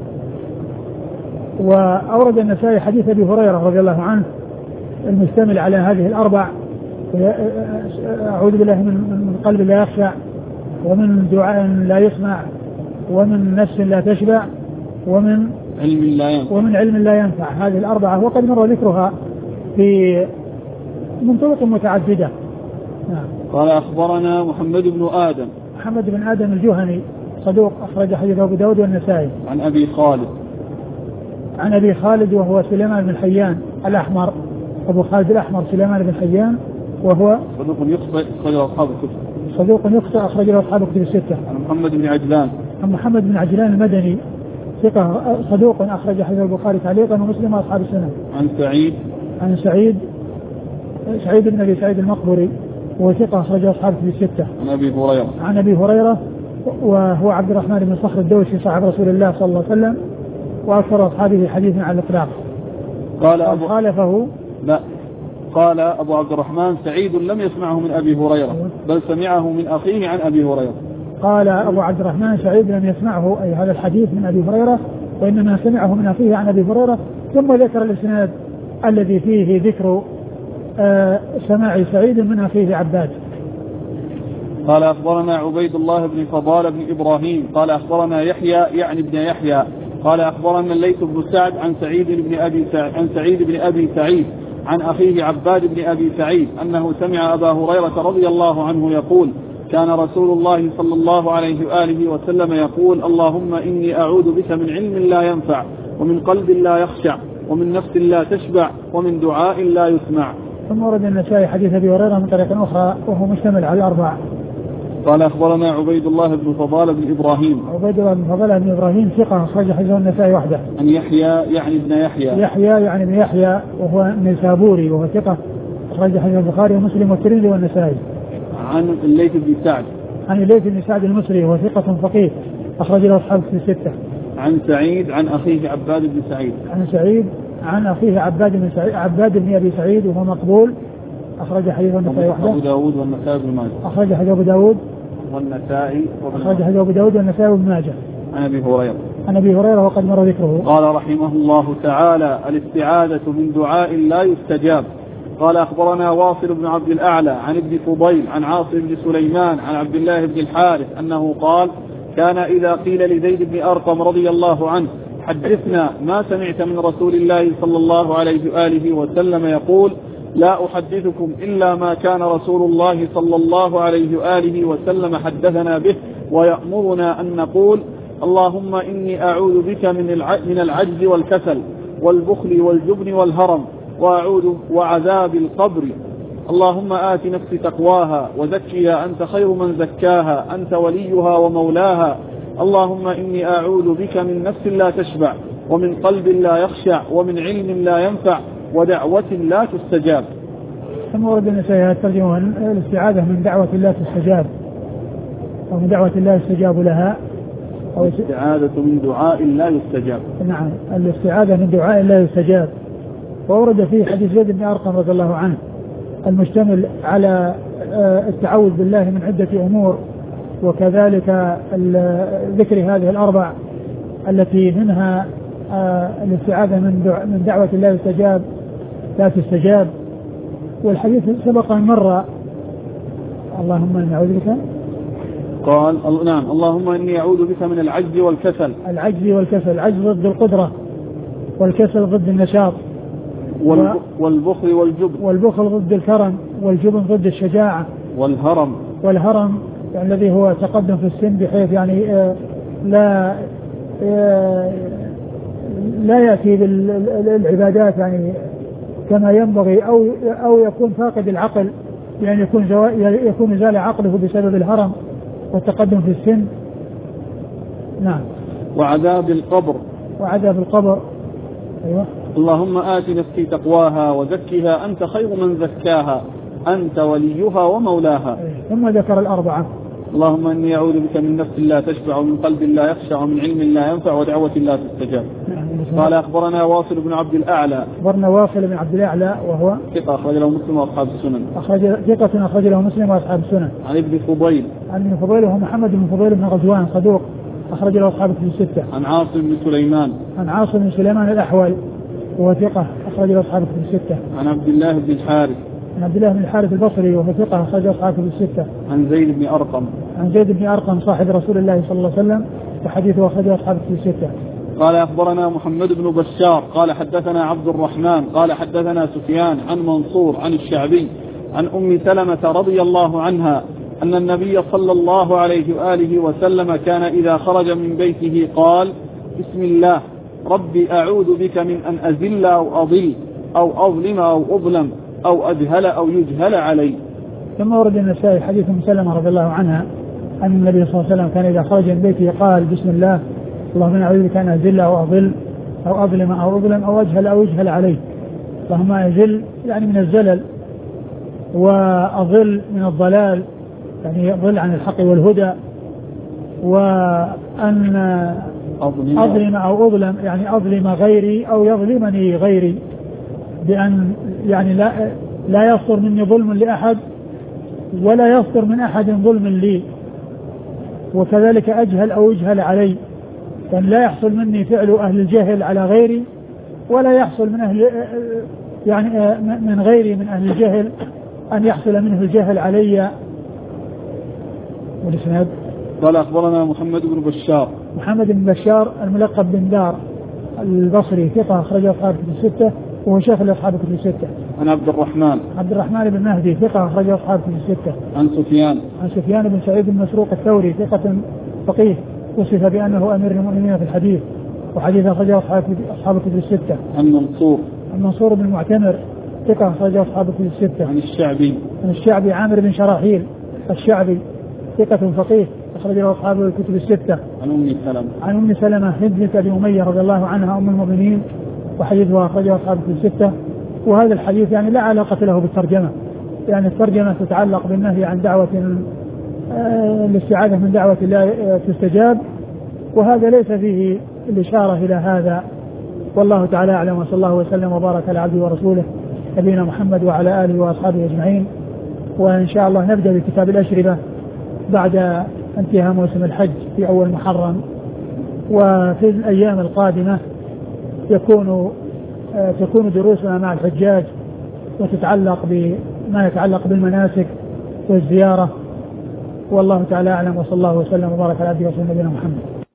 وأورد النسائي حديث أبي هريرة رضي الله عنه المشتمل على هذه الأربع أعوذ بالله من قلب لا يخشع ومن دعاء لا يسمع ومن نفس لا تشبع ومن علم لا ينفع ومن علم لا ينفع. هذه الأربعة وقد مر ذكرها في من طرق متعددة. نعم. قال أخبرنا محمد بن آدم محمد بن آدم الجهني صدوق أخرج حديث أبو داود والنسائي. عن أبي خالد عن أبي خالد وهو سليمان بن حيان الأحمر أبو خالد الأحمر سليمان بن حيان وهو صدوق يخطئ أخرج أصحاب الكتب. صدوق يخطئ أخرج أصحاب الكتب الستة. عن محمد بن عجلان عن محمد بن عجلان المدني ثقة صدوق أخرج حديث البخاري تعليقا ومسلم وأصحاب السنن. عن سعيد عن سعيد سعيد بن أبي سعيد المقبري وثقة أخرج أصحاب الكتب الستة. عن أبي هريرة عن أبي هريرة وهو عبد الرحمن بن صخر الدوسي صاحب رسول الله صلى الله عليه وسلم وأكثر أصحابه حديثا على الإطلاق. قال أبو خالفه لا قال أبو عبد الرحمن سعيد لم يسمعه من أبي هريرة بل سمعه من أخيه عن أبي هريرة. قال أبو عبد الرحمن سعيد لم يسمعه أي هذا الحديث من أبي هريرة وإنما سمعه من أخيه عن أبي هريرة. ثم ذكر الإسناد الذي فيه ذكر آه سماع سعيد من أخيه عباد. قال أخبرنا عبيد الله بن فضال بن إبراهيم قال أخبرنا يحيى يعني ابن يحيى قال أخبرنا الليث بن سعد عن سعيد بن أبي سعيد عن سعيد بن أبي سعيد عن أخيه عباد بن أبي سعيد أنه سمع أبا هريرة رضي الله عنه يقول كان رسول الله صلى الله عليه وآله وسلم يقول اللهم إني أعوذ بك من علم لا ينفع ومن قلب لا يخشع ومن نفس لا تشبع ومن دعاء لا يسمع. ثم ورد النسائي حديث أبي هريرة من طريق أخرى وهو مشتمل على الأربع. قال أخبرنا عبيد الله بن فضال بن إبراهيم عبيد الله بن فضال بن إبراهيم ثقة أخرج حديث النسائي وحده. عن يحيى يعني ابن يحيى يحيى يعني ابن يحيى وهو النيسابوري وهو ثقة أخرج حديث البخاري ومسلم والترمذي والنسائي. عن الليث بن سعد عن الليث بن سعد المصري وهو ثقة فقيه أخرج له أصحاب الكتب الستة. عن سعيد عن أخيه عباد بن سعيد. عن سعيد عن أخيه عباد بن سعيد عباد بن أبي سعيد وهو مقبول أخرج حديث النسائي وحده. أبو داود والنسائي بن ماجه. أخرج حديث أبو داود والنسائي. أخرج حديث أبو داود والنسائي بن ماجه. عن أبي هريرة. عن أبي هريرة وقد مر ذكره. قال رحمه الله تعالى: الاستعاذة من دعاء لا يستجاب. قال أخبرنا واصل بن عبد الأعلى عن ابن فضيل عن عاصم بن سليمان عن عبد الله بن الحارث أنه قال: كان إذا قيل لزيد بن أرقم رضي الله عنه: حدثنا ما سمعت من رسول الله صلى الله عليه وآله وسلم يقول: لا أحدثكم إلا ما كان رسول الله صلى الله عليه وآله وسلم حدثنا به ويأمرنا أن نقول: اللهم إني أعوذ بك من العجز والكسل والبخل والجبن والهرم وأعوذ وعذاب القبر. اللهم آت نفسي تقواها وزكها أنت خير من زكاها أنت وليها ومولاها. اللهم إني أعوذ بك من نفس لا تشبع ومن قلب لا يخشع ومن علم لا ينفع ودعوة لا تستجاب. ثم ورد النسائي ترجمة الاستعاذة من دعوة لا تستجاب أو من دعوة لا يستجاب لها أو الاستعاذة من دعاء لا يستجاب. نعم الاستعاذة من دعاء لا يستجاب. وورد فيه حديث زيد بن أرقم رضي الله عنه المشتمل على التعوذ بالله من عدة أمور وكذلك ذكر هذه الأربع التي منها الاستعاذة من دعوة لا يستجاب لا تستجاب. والحديث سبق أن مر. اللهم إني أعوذ بك قال نعم اللهم إني أعوذ بك من العجز والكسل. العجز والكسل، العجز ضد القدرة والكسل ضد النشاط والبخل والجبن والبخل ضد الكرم والجبن ضد الشجاعة والهرم والهرم يعني الذي هو تقدم في السن بحيث يعني آه لا آه لا يأتي بالعبادات يعني كما ينبغي أو أو يكون فاقد العقل يعني يكون يكون زال عقله بسبب الهرم والتقدم في السن. نعم. وعذاب القبر. وعذاب القبر. أيوة. اللهم آت نفسي تقواها وزكها أنت خير من زكاها أنت وليها ومولاها. ثم ذكر الأربعة. اللهم إني أعوذ بك من نفس لا تشبع ومن قلب لا يخشع ومن علم لا ينفع ودعوة لا تستجاب. قال أخبرنا واصل بن عبد الأعلى. أخبرنا واصل بن عبد الأعلى وهو ثقة أخرج له مسلم وأصحاب السنن. أخرج ثقة أخرج له مسلم وأصحاب السنن. عن ابن فضيل. عن ابن فضيل وهو محمد بن فضيل بن غزوان صدوق أخرج له أصحاب الكتب الستة. عن عاصم بن سليمان. عن عاصم بن سليمان الأحول وهو ثقة أخرج له أصحاب الكتب الستة. عن عبد الله بن الحارث. عن عبد الله بن الحارث البصري وهو ثقة أخرج له أصحاب الكتب الستة. عن زيد بن أرقم. عن زيد بن أرقم صاحب رسول الله صلى الله عليه وسلم وحديثه أخرجه أصحاب الكتب الستة. قال أخبرنا محمد بن بشار قال حدثنا عبد الرحمن قال حدثنا سفيان عن منصور عن الشعبي عن أم سلمة رضي الله عنها أن النبي صلى الله عليه وآله وسلم كان إذا خرج من بيته قال: بسم الله ربي أعوذ بك من أن أزل أو أضل أو أظلم أو أظلم أو أجهل أو يجهل علي. ثم ورد النسائي حديث أم سلمة رضي الله عنها أن النبي صلى الله عليه وسلم كان إذا خرج من بيته قال: بسم الله اللهم أعوذ بك أن أزل أو أضل أو أظلم أو أظلم أو أجهل أو يجهل علي. اللهم أزل يعني من الزلل وأضل من الضلال يعني أضل عن الحق والهدى وأن أظلم أو أظلم يعني أظلم غيري أو يظلمني غيري بأن يعني لا لا يصدر مني ظلم لأحد ولا يصدر من أحد ظلم لي وكذلك أجهل أو يجهل علي يعني لا يحصل مني فعل أهل الجهل على غيري ولا يحصل من أهل يعني من غيري من أهل الجهل أن يحصل منه الجهل علي. والإسناد قال أخبرنا محمد بن بشار. محمد بن بشار الملقب بن دار البصري ثقة أخرج أصحاب الكتب الستة وهو شيخ لأصحاب الكتب الستة. عن عبد الرحمن. عبد الرحمن بن مهدي ثقة أخرج أصحاب الكتب الستة. عن سفيان. عن سفيان بن سعيد بن مسروق الثوري ثقة فقيه وصف بأنه أمير المؤمنين في الحديث وحديث أخرج أصحاب الكتب الستة. عن منصور. عن منصور بن معتمر ثقة أخرج أصحاب الكتب الستة. عن الشعبي. عن الشعبي عامر بن شراحيل الشعبي ثقة فقيه أخرج له أصحاب الكتب الستة. عن أم سلمة. عن أم سلمة بنت أبي أمية رضي الله عنها أم المؤمنين وحديثها أخرجه أصحاب الكتب الستة. وهذا الحديث يعني لا علاقة له بالترجمة يعني الترجمة تتعلق بالنهي عن دعوة الاستعاذة من دعوة الله تستجاب، وهذا ليس فيه الإشارة إلى هذا. والله تعالى أعلم، وصلى الله وسلم وبارك على عبده ورسوله نبينا محمد وعلى آله وأصحابه أجمعين. وإن شاء الله نبدأ بكتاب الأشربة بعد انتهاء موسم الحج في أول محرم، وفي الأيام القادمة يكون تكون دروسنا مع الحجاج وتتعلق بما يتعلق بالمناسك والزيارة. والله تعالى أعلم، وصلى الله وسلم وبارك على عبده ورسوله نبينا محمد.